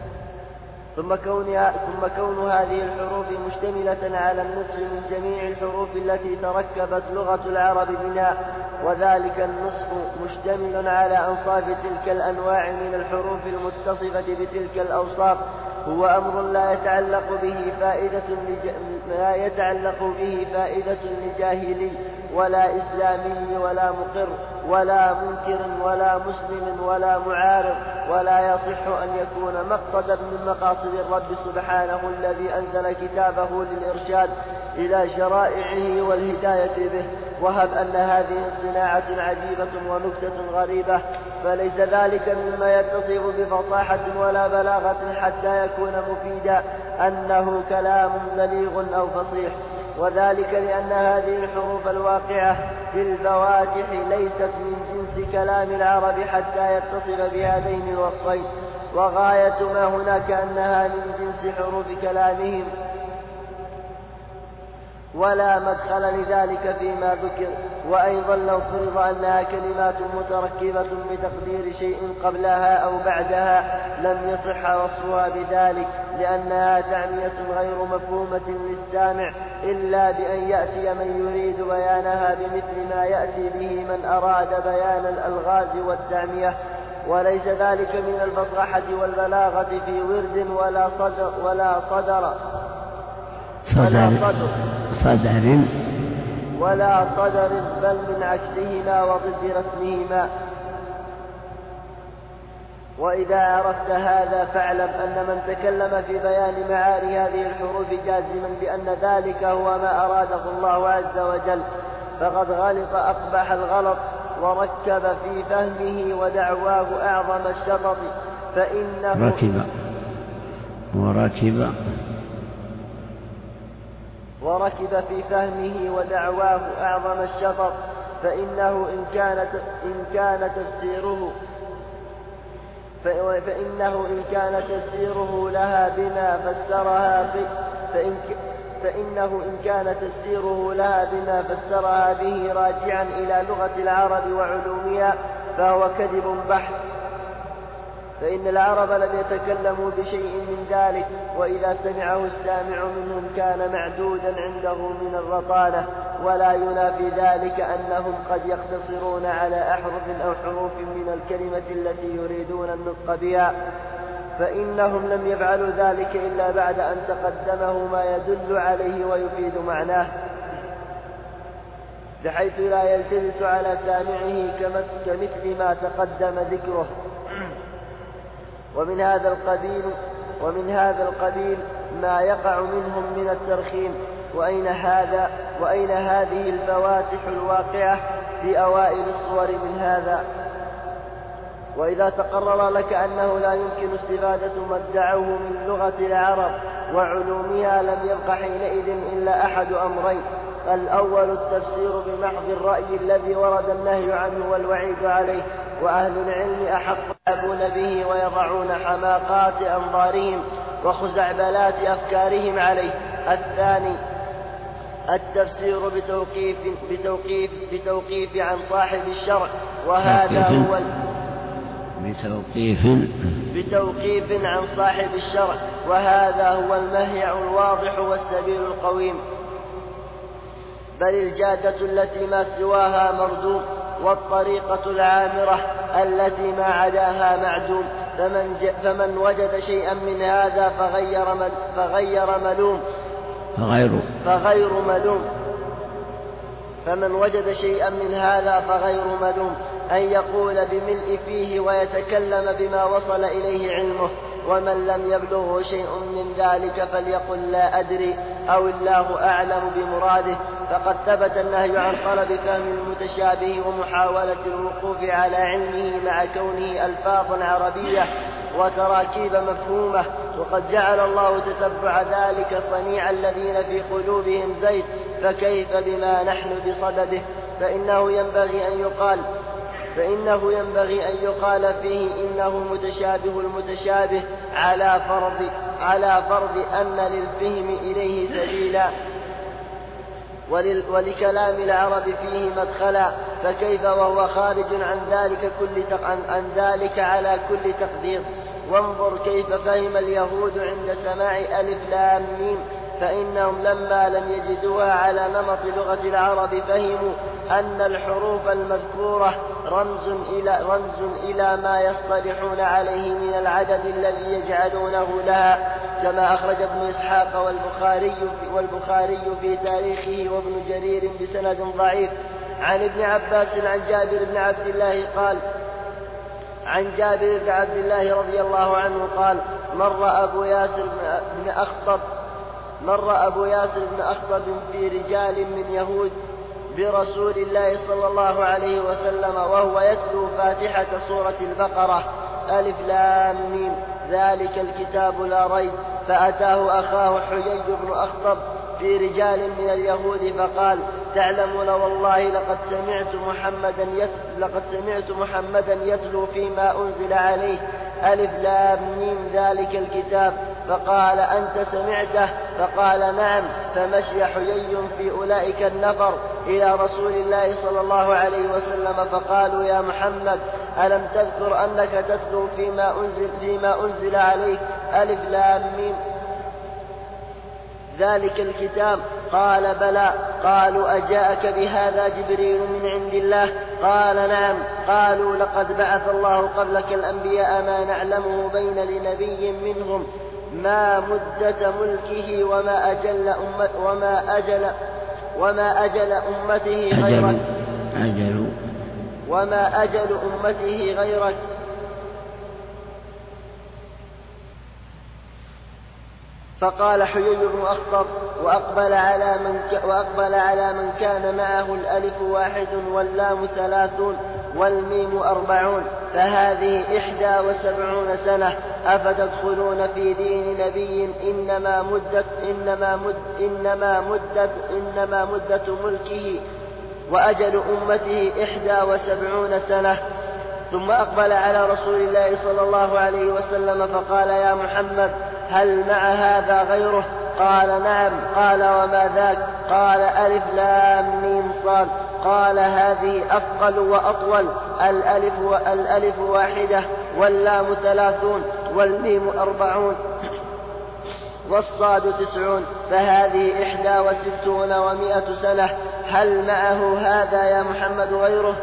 [SPEAKER 4] ثم كونها ثم كون هذه الحروف مشتملة على النصف من جميع الحروف التي تركبت لغة العرب منها، وذلك النصف مشتمل على أنصاف تلك الأنواع من الحروف المتصفة بتلك الأوصاف، هو أمر لا يتعلق به فائدة لج... لا يتعلق به فائدة لجاهلي ولا إسلامي ولا مقر ولا منكر ولا مسلم ولا معارض، ولا يصح أن يكون مقصدا من مقاصد الرب سبحانه الذي أنزل كتابه للإرشاد إلى شرائعه والهداية به. وهب أن هذه الصناعة عجيبة ونكتة غريبة، فليس ذلك مما يتصف بفصاحة ولا بلاغة حتى يكون مفيدا أنه كلام بليغ أو فصيح، وذلك لأن هذه الحروف الواقعة في الفواتح ليست من جنس كلام العرب حتى يتصف بهذين الوصفين، وغاية ما هناك أنها من جنس حروف كلامهم، ولا مدخل لذلك فيما ذكر. وأيضا لو فرض أنها كلمات متركبة بتقدير شيء قبلها أو بعدها لم يصح وصفها بذلك، لأنها تعمية غير مفهومة للسامع إلا بأن يأتي من يريد بيانها بمثل ما يأتي به من أراد بيان الألغاز والتعمية، وليس ذلك من الفصاحة والبلاغة في ورد ولا صدر ولا صدر ولا صدر
[SPEAKER 1] صدر
[SPEAKER 4] ولا صدر بل من عكسهما وضد رسمهما. وإذا عرفت هذا فاعلم أن من تكلم في بيان معاني هذه الحروف جازما بأن ذلك هو ما أراده الله عز وجل فقد غلط أقبح الغلط وركب في فهمه ودعواه أعظم الشطط فإنه
[SPEAKER 1] ركب وركب
[SPEAKER 4] وركب في فهمه ودعواه أعظم الشطط فإنه إن كان إن كان تفسيره فإنه إن كان تفسيره لها بما فسرها فإن فإنه إن كان تفسيره لها بما فسرها به راجعا إلى لغة العرب وعلومها فهو كذب بحت فإن العرب لم يتكلموا بشيء من ذلك وإذا سمعه السامع منهم كان معدودا عنده من الرطانة ولا ينافي ذلك أنهم قد يقتصرون على أحرف أو حروف من الكلمة التي يريدون النطق بها فإنهم لم يفعلوا ذلك إلا بعد أن تقدمه ما يدل عليه ويفيد معناه بحيث لا يلتبس على سامعه كمثل ما تقدم ذكره ومن هذا القبيل ومن هذا القبيل ما يقع منهم من الترخيم وأين هذا وأين هذه الفواتح الواقعة في أوائل الصور من هذا وإذا تقرر لك أنه لا يمكن استفادة ما ادعوه من لغة العرب وعلومها لم يبق حينئذ إلا أحد أمرين الأول التفسير بمحض الرأي الذي ورد النهي عنه والوعيد عليه وأهل العلم أحق يلعبون به ويضعون حماقات أنظارهم وخزعبلات أفكارهم عليه الثاني التفسير بتوقيف بتوقيف بتوقيف عن صاحب الشرع وهذا هو
[SPEAKER 1] بتوقيف
[SPEAKER 4] بتوقيف عن صاحب الشرع وهذا هو المهيع الواضح والسبيل القويم بل الجادة التي ما سواها مردوم والطريقة العامرة التي ما عداها معدوم فمن, فمن وجد شيئا من هذا فغير, مل فغير ملوم
[SPEAKER 1] فغير
[SPEAKER 4] فغير ملوم فمن وجد شيئا من هذا فغير ملوم أن يقول بملء فيه ويتكلم بما وصل إليه علمه ومن لم يبلغه شيء من ذلك فليقل لا أدري أو الله أعلم بمراده فقد ثبت النهي عن طلب فهم المتشابه ومحاولة الوقوف على علمه مع كونه ألفاظا عربية وتراكيب مفهومة وقد جعل الله تتبع ذلك صنيع الذين في قلوبهم زيغ فكيف بما نحن بصدده فإنه ينبغي أن يقال فإنه ينبغي أن يقال فيه إنه متشابه المتشابه على فرض على فرض أن للفهم إليه سبيلا ولكلام العرب فيه مدخلا فكيف وهو خارج عن ذلك كل عن, عن ذلك على كل تقدير وانظر كيف فهم اليهود عند سماع ألف لام ميم فإنهم لما لم يجدوها على نمط لغة العرب فهموا أن الحروف المذكورة رمز إلى, رمز إلى ما يصطلحون عليه من العدد الذي يجعلونه لها كما أخرج ابن إسحاق والبخاري, والبخاري في تاريخه وابن جرير بسند ضعيف عن ابن عباس عن جابر بن عبد الله قال عن جابر بن عبد الله رضي الله عنه قال مر أبو ياسر بن أخطب مر أبو ياسر بن أخطب في رجال من يهود برسول الله صلى الله عليه وسلم وهو يتلو فاتحة سورة البقرة ألف لام ميم ذلك الكتاب لا ريب فأتاه أخاه حيي بن أخطب في رجال من اليهود فقال تعلمون والله لقد سمعت محمدا يتلو, لقد سمعت محمدا يتلو فيما أنزل عليه ألف لام ميم ذلك الكتاب فقال أنت سمعته فقال نعم فمشي حيي في أولئك النفر إلى رسول الله صلى الله عليه وسلم فقالوا يا محمد ألم تذكر أنك تتلو فيما أنزل, فيما أنزل عليك ألف لام ميم ذلك الكتاب قال بلى قالوا أجاءك بهذا جبريل من عند الله قال نعم قالوا لقد بعث الله قبلك الأنبياء ما نعلمه بين لنبي منهم ما مدة ملكه وما أجل أمة وما أجل وما أجل أمته غيرك
[SPEAKER 1] أجل
[SPEAKER 4] وما أجل أمته غيرك فقال حيي بن أخطب وأقبل على من ك... وأقبل على من كان معه الألف واحد واللام ثلاثون والميم أربعون فهذه إحدى وسبعون سنة أفتدخلون في دين نبي إنما مدة إنما مد إنما مدة إنما مدة ملكه وأجل أمته إحدى وسبعون سنة. ثم أقبل على رسول الله صلى الله عليه وسلم فقال يا محمد هل مع هذا غيره؟ قال نعم. قال وما ذاك؟ قال ألف لام ميم صاد. قال هذه أثقل وأطول، الألف, الألف واحدة واللام ثلاثون والميم أربعون والصاد تسعون فهذه إحدى وستون ومائة سنة هل معه هذا يا محمد غيره؟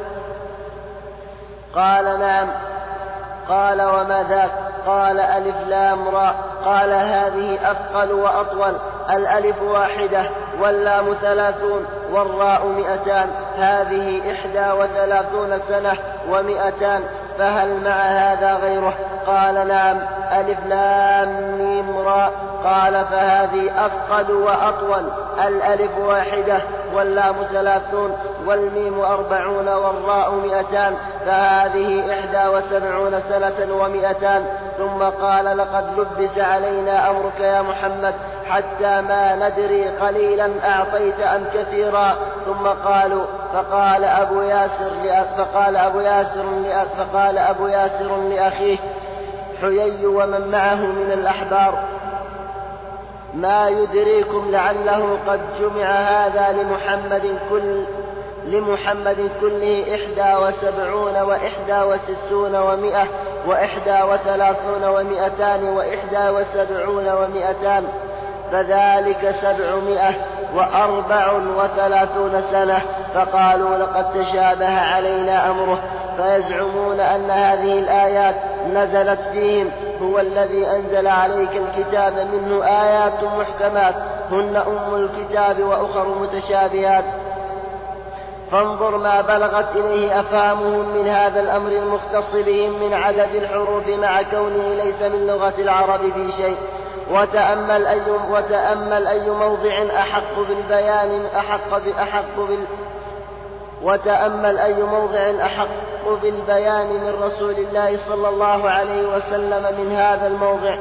[SPEAKER 4] قال نعم. قال وما ذاك؟ قال ألف لام راء. قال هذه أثقل وأطول، الألف واحدة واللام ثلاثون والراء مئتان هذه إحدى وثلاثون سنة ومئتان فهل مع هذا غيره؟ قال نعم. ألف لام ميم راء. قال فهذه أثقل وأطول، الألف واحدة واللام ثلاثون والميم أربعون والراء مئتان فهذه إحدى وسبعون سنة ومئتان. ثم قال لقد لبس علينا أمرك يا محمد حتى ما ندري قليلا أعطيت أم كثيرا. ثم قالوا فقال أبو ياسر فقال أبو ياسر فقال أبو ياسر لأخيه حيي ومن معه من الأحبار ما يدريكم لعله قد جمع هذا لمحمد كل لمحمد كله إحدى وسبعون وإحدى وستون ومئة وإحدى وثلاثون ومئتان وإحدى وسبعون ومئتان فذلك سبعمائة وأربع وثلاثون سنة. فقالوا لقد تشابه علينا أمره. فيزعمون أن هذه الآيات نزلت فيهم. هو الذي أنزل عليك الكتاب منه آيات محكمات هن أم الكتاب وأخر متشابهات فانظر ما بلغت إليه أفهامهم من هذا الأمر المختص بهم من عدد الحروف مع كونه ليس من لغة العرب في شيء. وتأمل أي, وتأمل أي موضع أحق بالبيان أحق بأحق بال وتأمل أي موضع أحق بالبيان من رسول الله صلى الله عليه وسلم من هذا الموضع.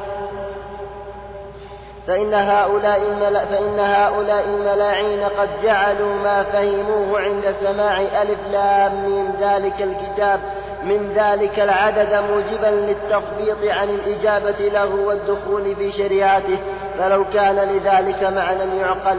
[SPEAKER 4] فإن هؤلاء, الملا فإن هؤلاء الملاعين قد جعلوا ما فهموه عند سماع ألف لام من ذلك الكتاب من ذلك العدد موجبا للتثبيط عن الإجابة له والدخول في شريعته. فلو كان لذلك معنى يعقل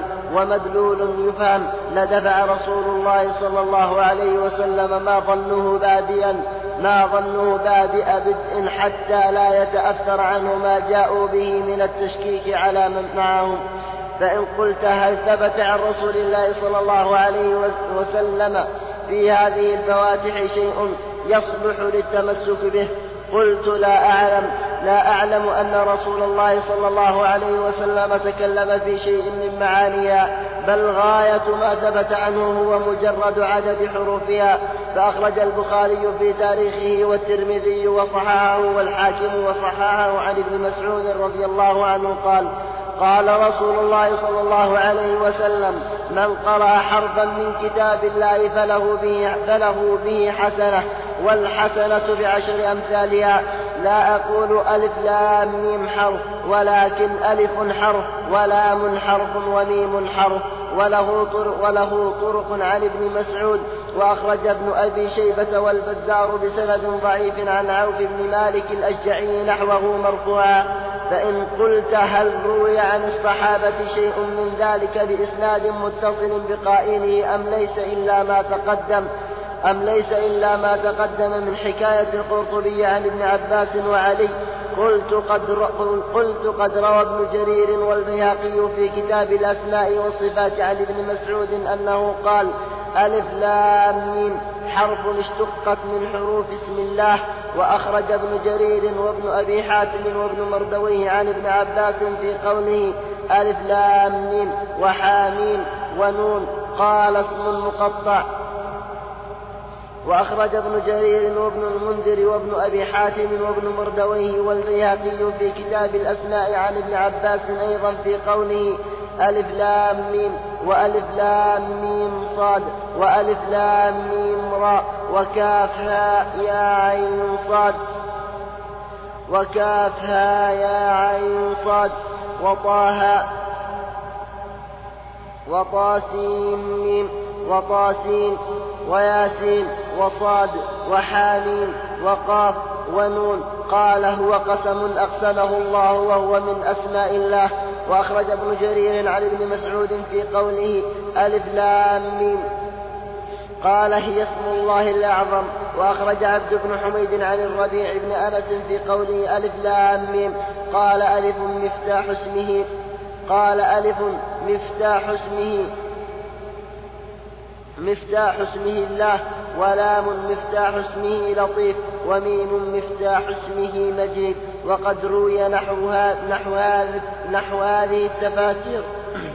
[SPEAKER 4] ومدلول يفهم لدفع رسول الله صلى الله عليه وسلم ما ظنه بادئا ما ظنه بادئ بدء حتى لا يتأثر عنه ما جاءوا به من التشكيك على من معهم. فإن قلت هل ثبت عن رسول الله صلى الله عليه وسلم في هذه الفواتح شيء يصلح للتمسك به؟ قلت لا أعلم لا أعلم أن رسول الله صلى الله عليه وسلم تكلم في شيء من معانيها، بل غاية ما ثبت عنه هو مجرد عدد حروفها. فأخرج البخاري في تاريخه والترمذي وصححه والحاكم وصححه عن ابن مسعود رضي الله عنه قال قال رسول الله صلى الله عليه وسلم من قرأ حرفا من كتاب الله فله به, فله به حسنة والحسنة بعشر أمثالها. لا أقول ألف لام ميم حرف ولكن ألف حرف ولام حرف وميم حرف. وله طرق, وله طرق عن ابن مسعود. وأخرج ابن أبي شيبة والبزار بسند ضعيف عن عوف بن مالك الأشجعي نحوه مرفوعا. فإن قلت هل روي عن الصحابة شيء من ذلك بإسناد متصل بقائله أم ليس إلا ما تقدم أم ليس إلا ما تقدم من حكاية القرطبي عن ابن عباس وعلي؟ قلت قد, قلت قد روى ابن جرير والبيهقي في كتاب الأسماء والصفات عن ابن مسعود أنه قال ألف لام ميم حرف اشتقت من حروف اسم الله. وأخرج ابن جرير وابن أبي حاتم وابن مردويه عن ابن عباس في قوله ألف لام ميم وحاميم ونون قال اسم مقطع وأخرج ابن جرير وابن المنذر وابن أبي حاتم وابن مردويه والبيهقي في كتاب الأسماء عن ابن عباس أيضا في قوله ألف لام ميم وألف لام ميم صاد وألف لام ميم راء وكافها يا عين صاد وكافها يا عين صاد وطاها وطاسين ميم وطاسين وياسين وصاد وحامين وقاف ونون. قال هو قسم أقسمه الله وهو من أسماء الله. وأخرج ابن جرير عن ابن مسعود في قوله ألف لام ميم قال هي اسم الله الأعظم. وأخرج عبد بن حميد عن الربيع بن أنس في قوله ألف لام ميم قال ألف مفتاح اسمه قال ألف مفتاح اسمه مفتاح اسمه الله ولام مفتاح اسمه لطيف وميم مفتاح اسمه مجيد. وقد روي نحو نحو هذه التفاسير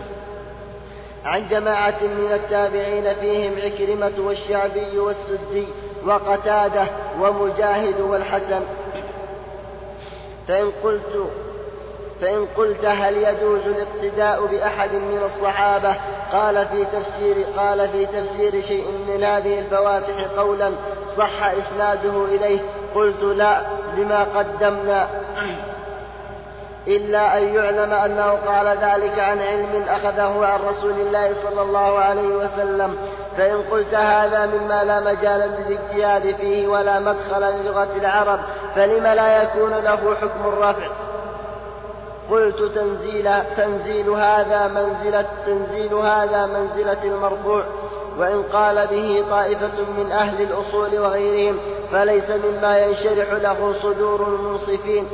[SPEAKER 4] عن جماعة من التابعين فيهم عكرمة والشعبي والسدي وقتادة ومجاهد والحسن. فإن قلت فإن قلت هل يجوز الاقتداء بأحد من الصحابة قال في تفسير قال في تفسير شيء من هذه الفواتح قولا صح إسناده إليه قلت لا لما قدمنا إلا أن يعلم أنه قال ذلك عن علم أخذه عن رسول الله صلى الله عليه وسلم. فإن قلت هذا مما لا مجال للاجتهاد فيه ولا مدخل للغة العرب فلم لا يكون له حكم الرفع؟ قلت تنزيل, تنزيل هذا منزلة تنزيل هذا منزلة المرفوع. وإن قال به طائفة من أهل الأصول وغيرهم فليس مما ينشرح له صدور المنصفين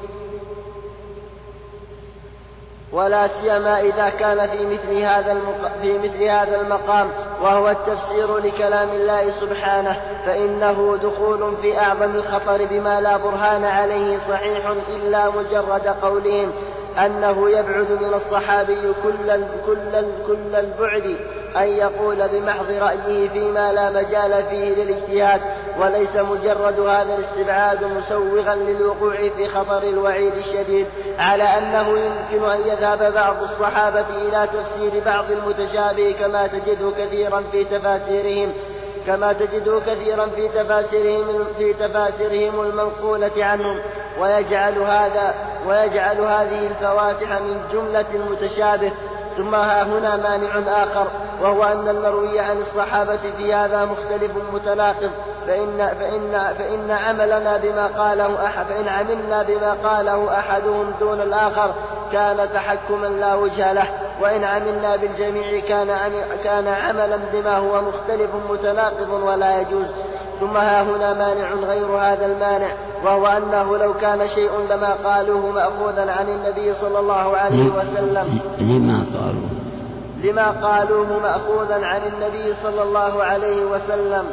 [SPEAKER 4] ولا سيما إذا كان في مثل هذا المق... في مثل هذا المقام وهو التفسير لكلام الله سبحانه فإنه دخول في أعظم الخطر بما لا برهان عليه صحيح إلا مجرد قولهم أنه يبعد من الصحابي كل ال... كل ال... كل البعد أن يقول بمحض رأيه فيما لا مجال فيه للاجتهاد. وليس مجرد هذا الاستبعاد مسوغا للوقوع في خطر الوعيد الشديد على أنه يمكن أن يذهب بعض الصحابة إلى تفسير بعض المتشابه كما تجده كثيرا في تفاسيرهم كما تجده كثيرا في تفاسيرهم في تفاسيرهم المنقولة عنهم ويجعل هذا ويجعل هذه الفواتح من جملة المتشابه. ثم ها هنا مانع آخر وهو أن المروي عن الصحابة في هذا مختلف متناقض فإن, فإن, فإن عملنا بما قاله أحد فإن عملنا بما قاله أحدهم دون الآخر كان تحكما لا وجه له وإن عملنا بالجميع كان, عم كان عملا بما هو مختلف متناقض ولا يجوز. ثم ها هنا مانع غير هذا المانع وهو أنه لو كان شيء لما قالوه مأخوذا عن النبي صلى الله عليه وسلم
[SPEAKER 1] لما قالوه
[SPEAKER 4] لما قالوه مأخوذا عن النبي صلى الله عليه وسلم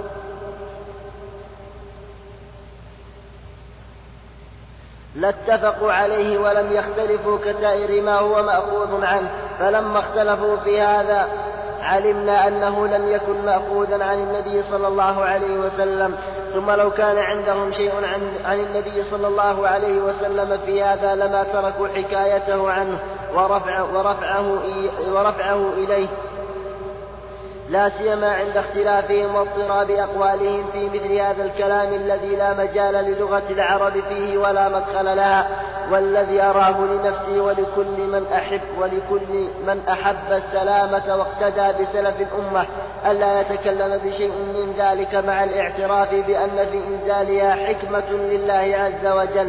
[SPEAKER 4] لاتفقوا عليه ولم يختلفوا كسائر ما هو مأخوذ عنه. فلما اختلفوا في هذا علمنا أنه لم يكن مأخوذا عن النبي صلى الله عليه وسلم. ثم لو كان عندهم شيء عن, عن النبي صلى الله عليه وسلم في هذا لما تركوا حكايته عنه ورفع ورفعه, ورفعه إليه لا سيما عند اختلافهم واضطراب أقوالهم في مثل هذا الكلام الذي لا مجال للغة العرب فيه ولا مدخل لها والذي أراه لنفسي ولكل من أحب ولكل من أحب السلامة واقتدى بسلف الأمة ألا يتكلم بشيء من ذلك مع الاعتراف بأن في إنزالها حكمة لله عز وجل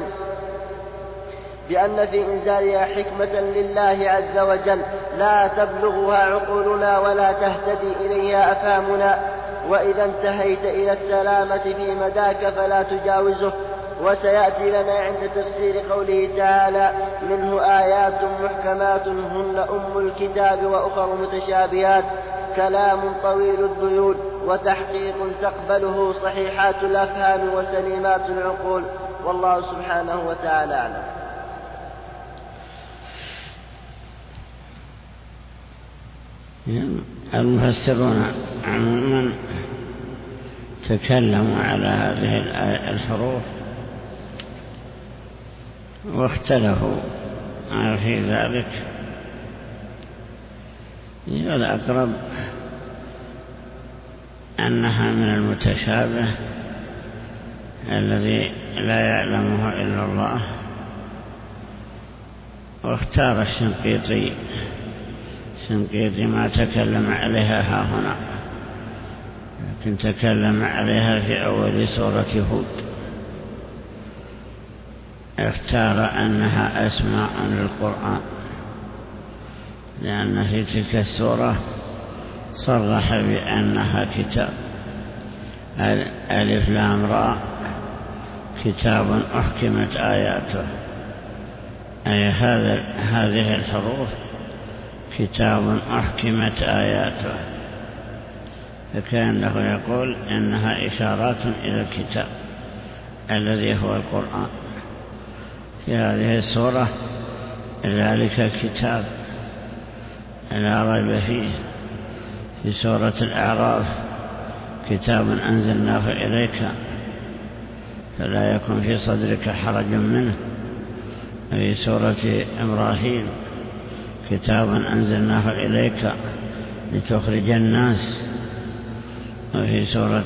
[SPEAKER 4] بأن في إنزالها حكمة لله عز وجل لا تبلغها عقولنا ولا تهتدي إليها أفهامنا. وإذا انتهيت إلى السلامة في مداك فلا تجاوزه. وسيأتي لنا عند تفسير قوله تعالى منه آيات محكمات هن أم الكتاب وأخر متشابهات كلام طويل الذيول وتحقيق تقبله صحيحات الأفهام وسليمات العقول. والله سبحانه وتعالى أعلم.
[SPEAKER 1] المفسرون عموما تكلموا على هذه الحروف واختلفوا في ذلك. الأقرب أنها من المتشابه الذي لا يعلمه إلا الله. واختار الشنقيطي الشنقيطي ما تكلم عليها ها هنا، لكن تكلم عليها في أول سورة هود. اختار أنها أسماء للقرآن، لأن في تلك السورة صرح بأنها كتاب. ألف لام را كتاب أحكمت آياته، أي هذه الحروف كتاب أحكمت آياته، فكأنه يقول إنها إشارات إلى الكتاب الذي هو القرآن. في هذه السورة ذلك الكتاب لا ريب فيه. في سورة الأعراف كتاب أنزلناه إليك فلا يكن في صدرك حرج منه. في سورة إبراهيم كتاب أنزلناه إليك لتخرج الناس. وفي سورة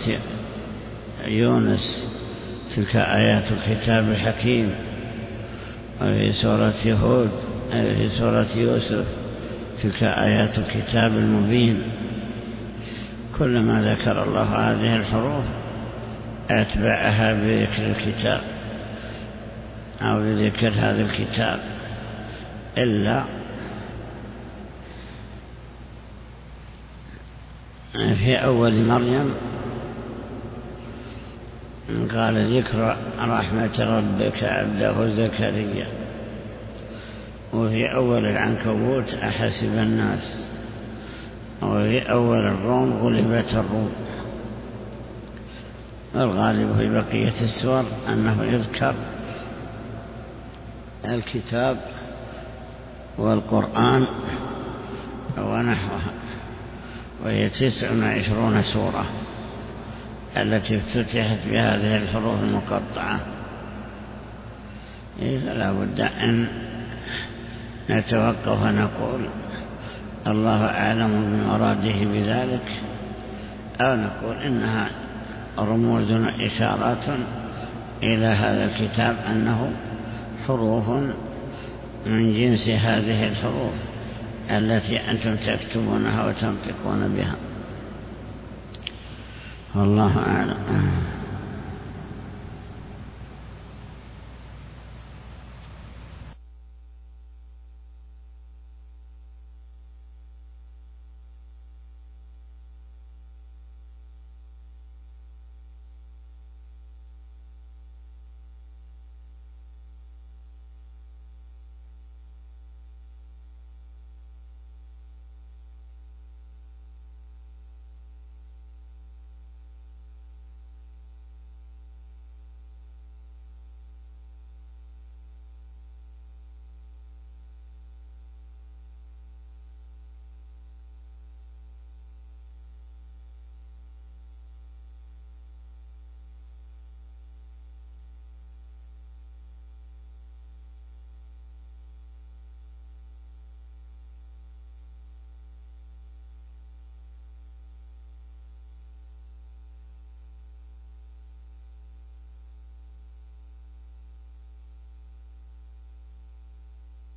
[SPEAKER 1] يونس تلك آيات الكتاب الحكيم. وفي سورة هود في سورة يوسف تلك آيات الكتاب المبين. كلما ذكر الله هذه الحروف أتبعها بذكر الكتاب أو بذكر هذا الكتاب، إلا في أول مريم قال ذكر رحمة ربك عبده زكريا. وفي أول العنكبوت أحسب الناس. وفي أول الروم غلبت الروم. الغالب في بقية السور أنه يذكر الكتاب والقرآن ونحوها. وهي تسع وعشرون سورة التي افتتحت بهذه الحروف المقطعة. إذا لا بد أن نتوقف ونقول الله أعلم بمراده بذلك، أو نقول إنها رموز وإشارات إلى هذا الكتاب أنه حروف من جنس هذه الحروف التي أنتم تكتبونها وتنطقون بها. والله أعلم.